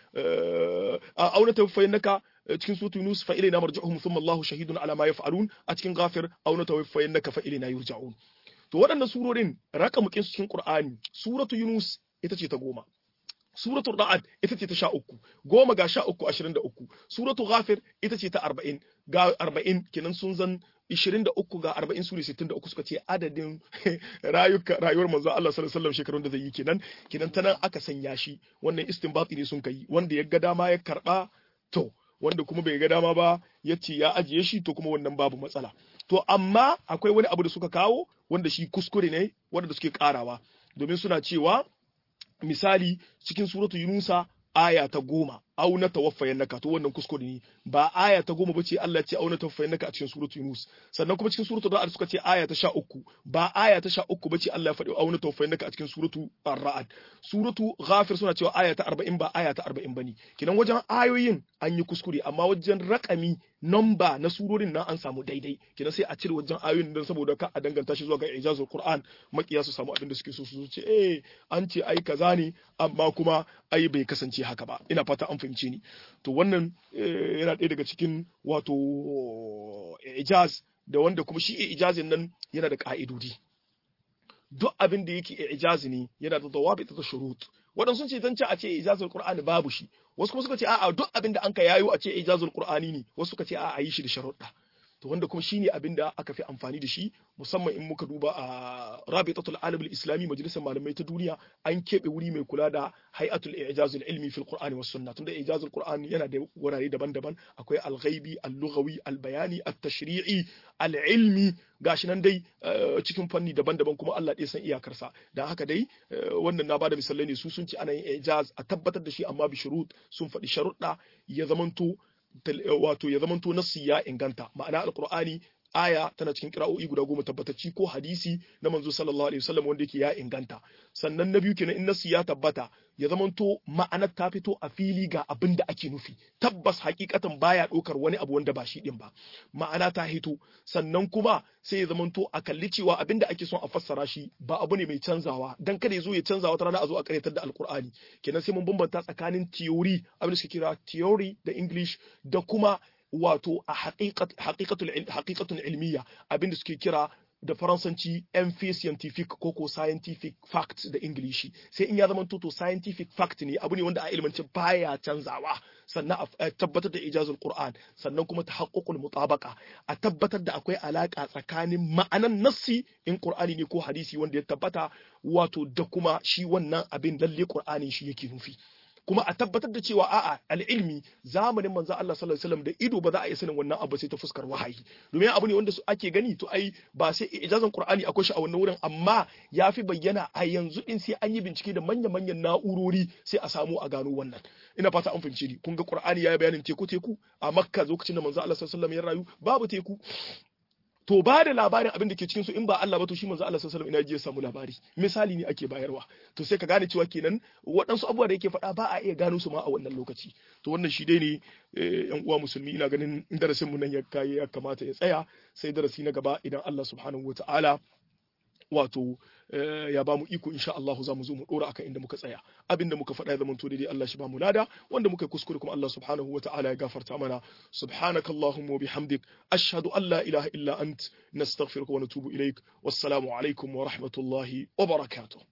auna tawaffayan naka cikin suratul Yunus fa ilina marji'uhum thumma Allahu shahidun ala ma yaf'alun a cikin Ghafir auna tawaffayan naka fa ilina yurja'un to waɗannan surorin rakamukin su cikin Qur'ani suratu Yunus ita ce ta goma suratul Ra'd ita ce ta sha uku goma ga sha uku ashirin da uku suratul Ghafir ita ce ta arba'in ga arba'in kenan sun zan ishirin da uku ga arba'in su ne sittin da uku suka ce adadin rayuka rayuwar manzo Allah sallallahu alaihi wasallam shekarun da zai yi kenan kenan ta nan aka sanya shi wannan istinbati ne sun kai wanda ya ga dama ya karba to wanda kuma bai ga dama ba ya ce ya ajiye shi to kuma wannan babu matsala to amma akwai wani abu da suka kawo wanda shi kuskure ne wanda suke karawa domin suna cewa misali cikin suratu Yunusa aya ta goma au na tawaffayannaka to wannan kuskure ne ba aya ta goma bace Allah ya ce au na tawaffayannaka a cikin suratu Yunus sannan kuma cikin suratu Ra'd suka ce aya ta sha uku ba aya ta sha uku bace Allah ya faɗi au na tawaffayannaka a cikin suratu Ar-Ra'd suratu Ghafir suna cewa aya ta arba'in ba aya ta arba'in bane kinan wajen ayoyin an yi kuskure amma wajen rakami number na surorin nan an samu daidai kinan sai a cire wajen ayoyin dan saboda ka a danganta shi zuwa ga ijazul Qur'an makiya su samu abin da suke so su ce eh an ce ai kaza ne amma kuma ai bai kasance haka ba ina fata an fahimce ni to wannan yana ɗaya daga cikin wato ijaz da wanda kuma shi ijazin nan yana da ka'idodi duk abin da yake ijazi ne yana da dawabi ta shurut wadan sun ce zance a ce ijazul qur'ani babu shi wasu kuma suka ce a'a duk abin da anka yayo a ce ijazul qur'ani ne wasu suka ce a'a yi shi da sharuɗa to wanda kuma shine abin da aka fi amfani da shi musamman in muka duba a Rabitatul Alam al-Islami majalisar malamai ta duniya an kebe wuri mai kula da hay'atul i'jaz al-ilmi fil Qur'ani was Sunnah tunda i'jazul Qur'ani yana da wurare daban-daban akwai al-ghaibi al-lughawi al-bayani at-tashri'i al-ilmi gashi nan dai cikin fanni daban-daban kuma Allah ɗaya san iyakarsa dan haka dai wannan na bada misalai ne su sun ci ana yin i'jaz a tabbatar da shi amma bi shurut sun faɗi sharuɗa ya zamanto wato ya zamanto nassi ya inganta ma'ana alqur'ani aya tana cikin qira'o'i guda goma tabbatacci ko hadisi na manzo sallallahu alaihi wasallam wanda yake ya inganta sannan na biyu kenan in nasu ya tabbata ya zamanto ma'anar ta fito a fili ga abin da ake nufi tabbas hakikatan baya ɗaukar wani abu wanda ba shi din ba ma'ana ta hito sannan kuma sai ya zamanto a kalli cewa abin da ake son a fassara shi ba abu ne mai canzawa dan kada ya zo ya canza wata rana a zo a karyatar da alkur'ani kenan sai mun bambanta tsakanin theory abin da suke kira theory da english da kuma wato a haƙiƙatun ilmiya abinda suke kira da faransanci emphy scientific ko ko scientific fact da ingilishi sai in ya zama toto scientific fact ne abu ne wanda a ilmance baya canzawa sannan a tabbatar da ijazul qur'an sannan kuma tahaqququl mutabaqa a tabbatar da akwai alaka tsakanin ma'anan nassi in qur'ani ne ko hadisi wanda ya tabbata wato da kuma shi wannan abin lalle qur'ani shi yake nufi kuma a tabbatar da cewa a'a al'ilmi zamanin manzo Allah sallallahu alaihi wasallam da ido ba za a iya sanin wannan abu sai ta fuskar wahayi domin abu ne wanda su ake gani to ai ba sai ijazan Qur'ani akwai shi a wannan wurin amma yafi bayyana a yanzu din sai an yi bincike da manyan manyan na'urori sai a samu a gano wannan ina fata an fahimce ni kun ga Qur'ani yayi bayanin teku teku a Makka lokacin da manzo Allah sallallahu alaihi wasallam ya rayu babu teku to ba da labarin abin da ke cikin su in ba Allah ba to shi manzo Allah sallallahu alaihi wasallam ina ji ya samu labari misali ne ake bayarwa to sai ka gane cewa kenan waɗansu abubuwa da yake faɗa ba a iya gano su ma a wannan lokaci to wannan shi dai ne yan uwa musulmi ina ganin darasin mu nan ya kai ya kamata ya tsaya sai darasi na gaba idan Allah subhanahu wataala wato ya ba mu iko insha Allah za mu zo mu dora akan inda muka tsaya abinda muka faɗa ya zama to daidai Allah shi ba mu lada wanda muka kuskure kuma Allah subhanahu wataala ya gafarta mana subhanakallahumma wa bihamdik ashhadu an la ilaha illa ant nastaghfiruka wa natubu ilaik wassalamu alaikum wa rahmatullahi wa barakatuh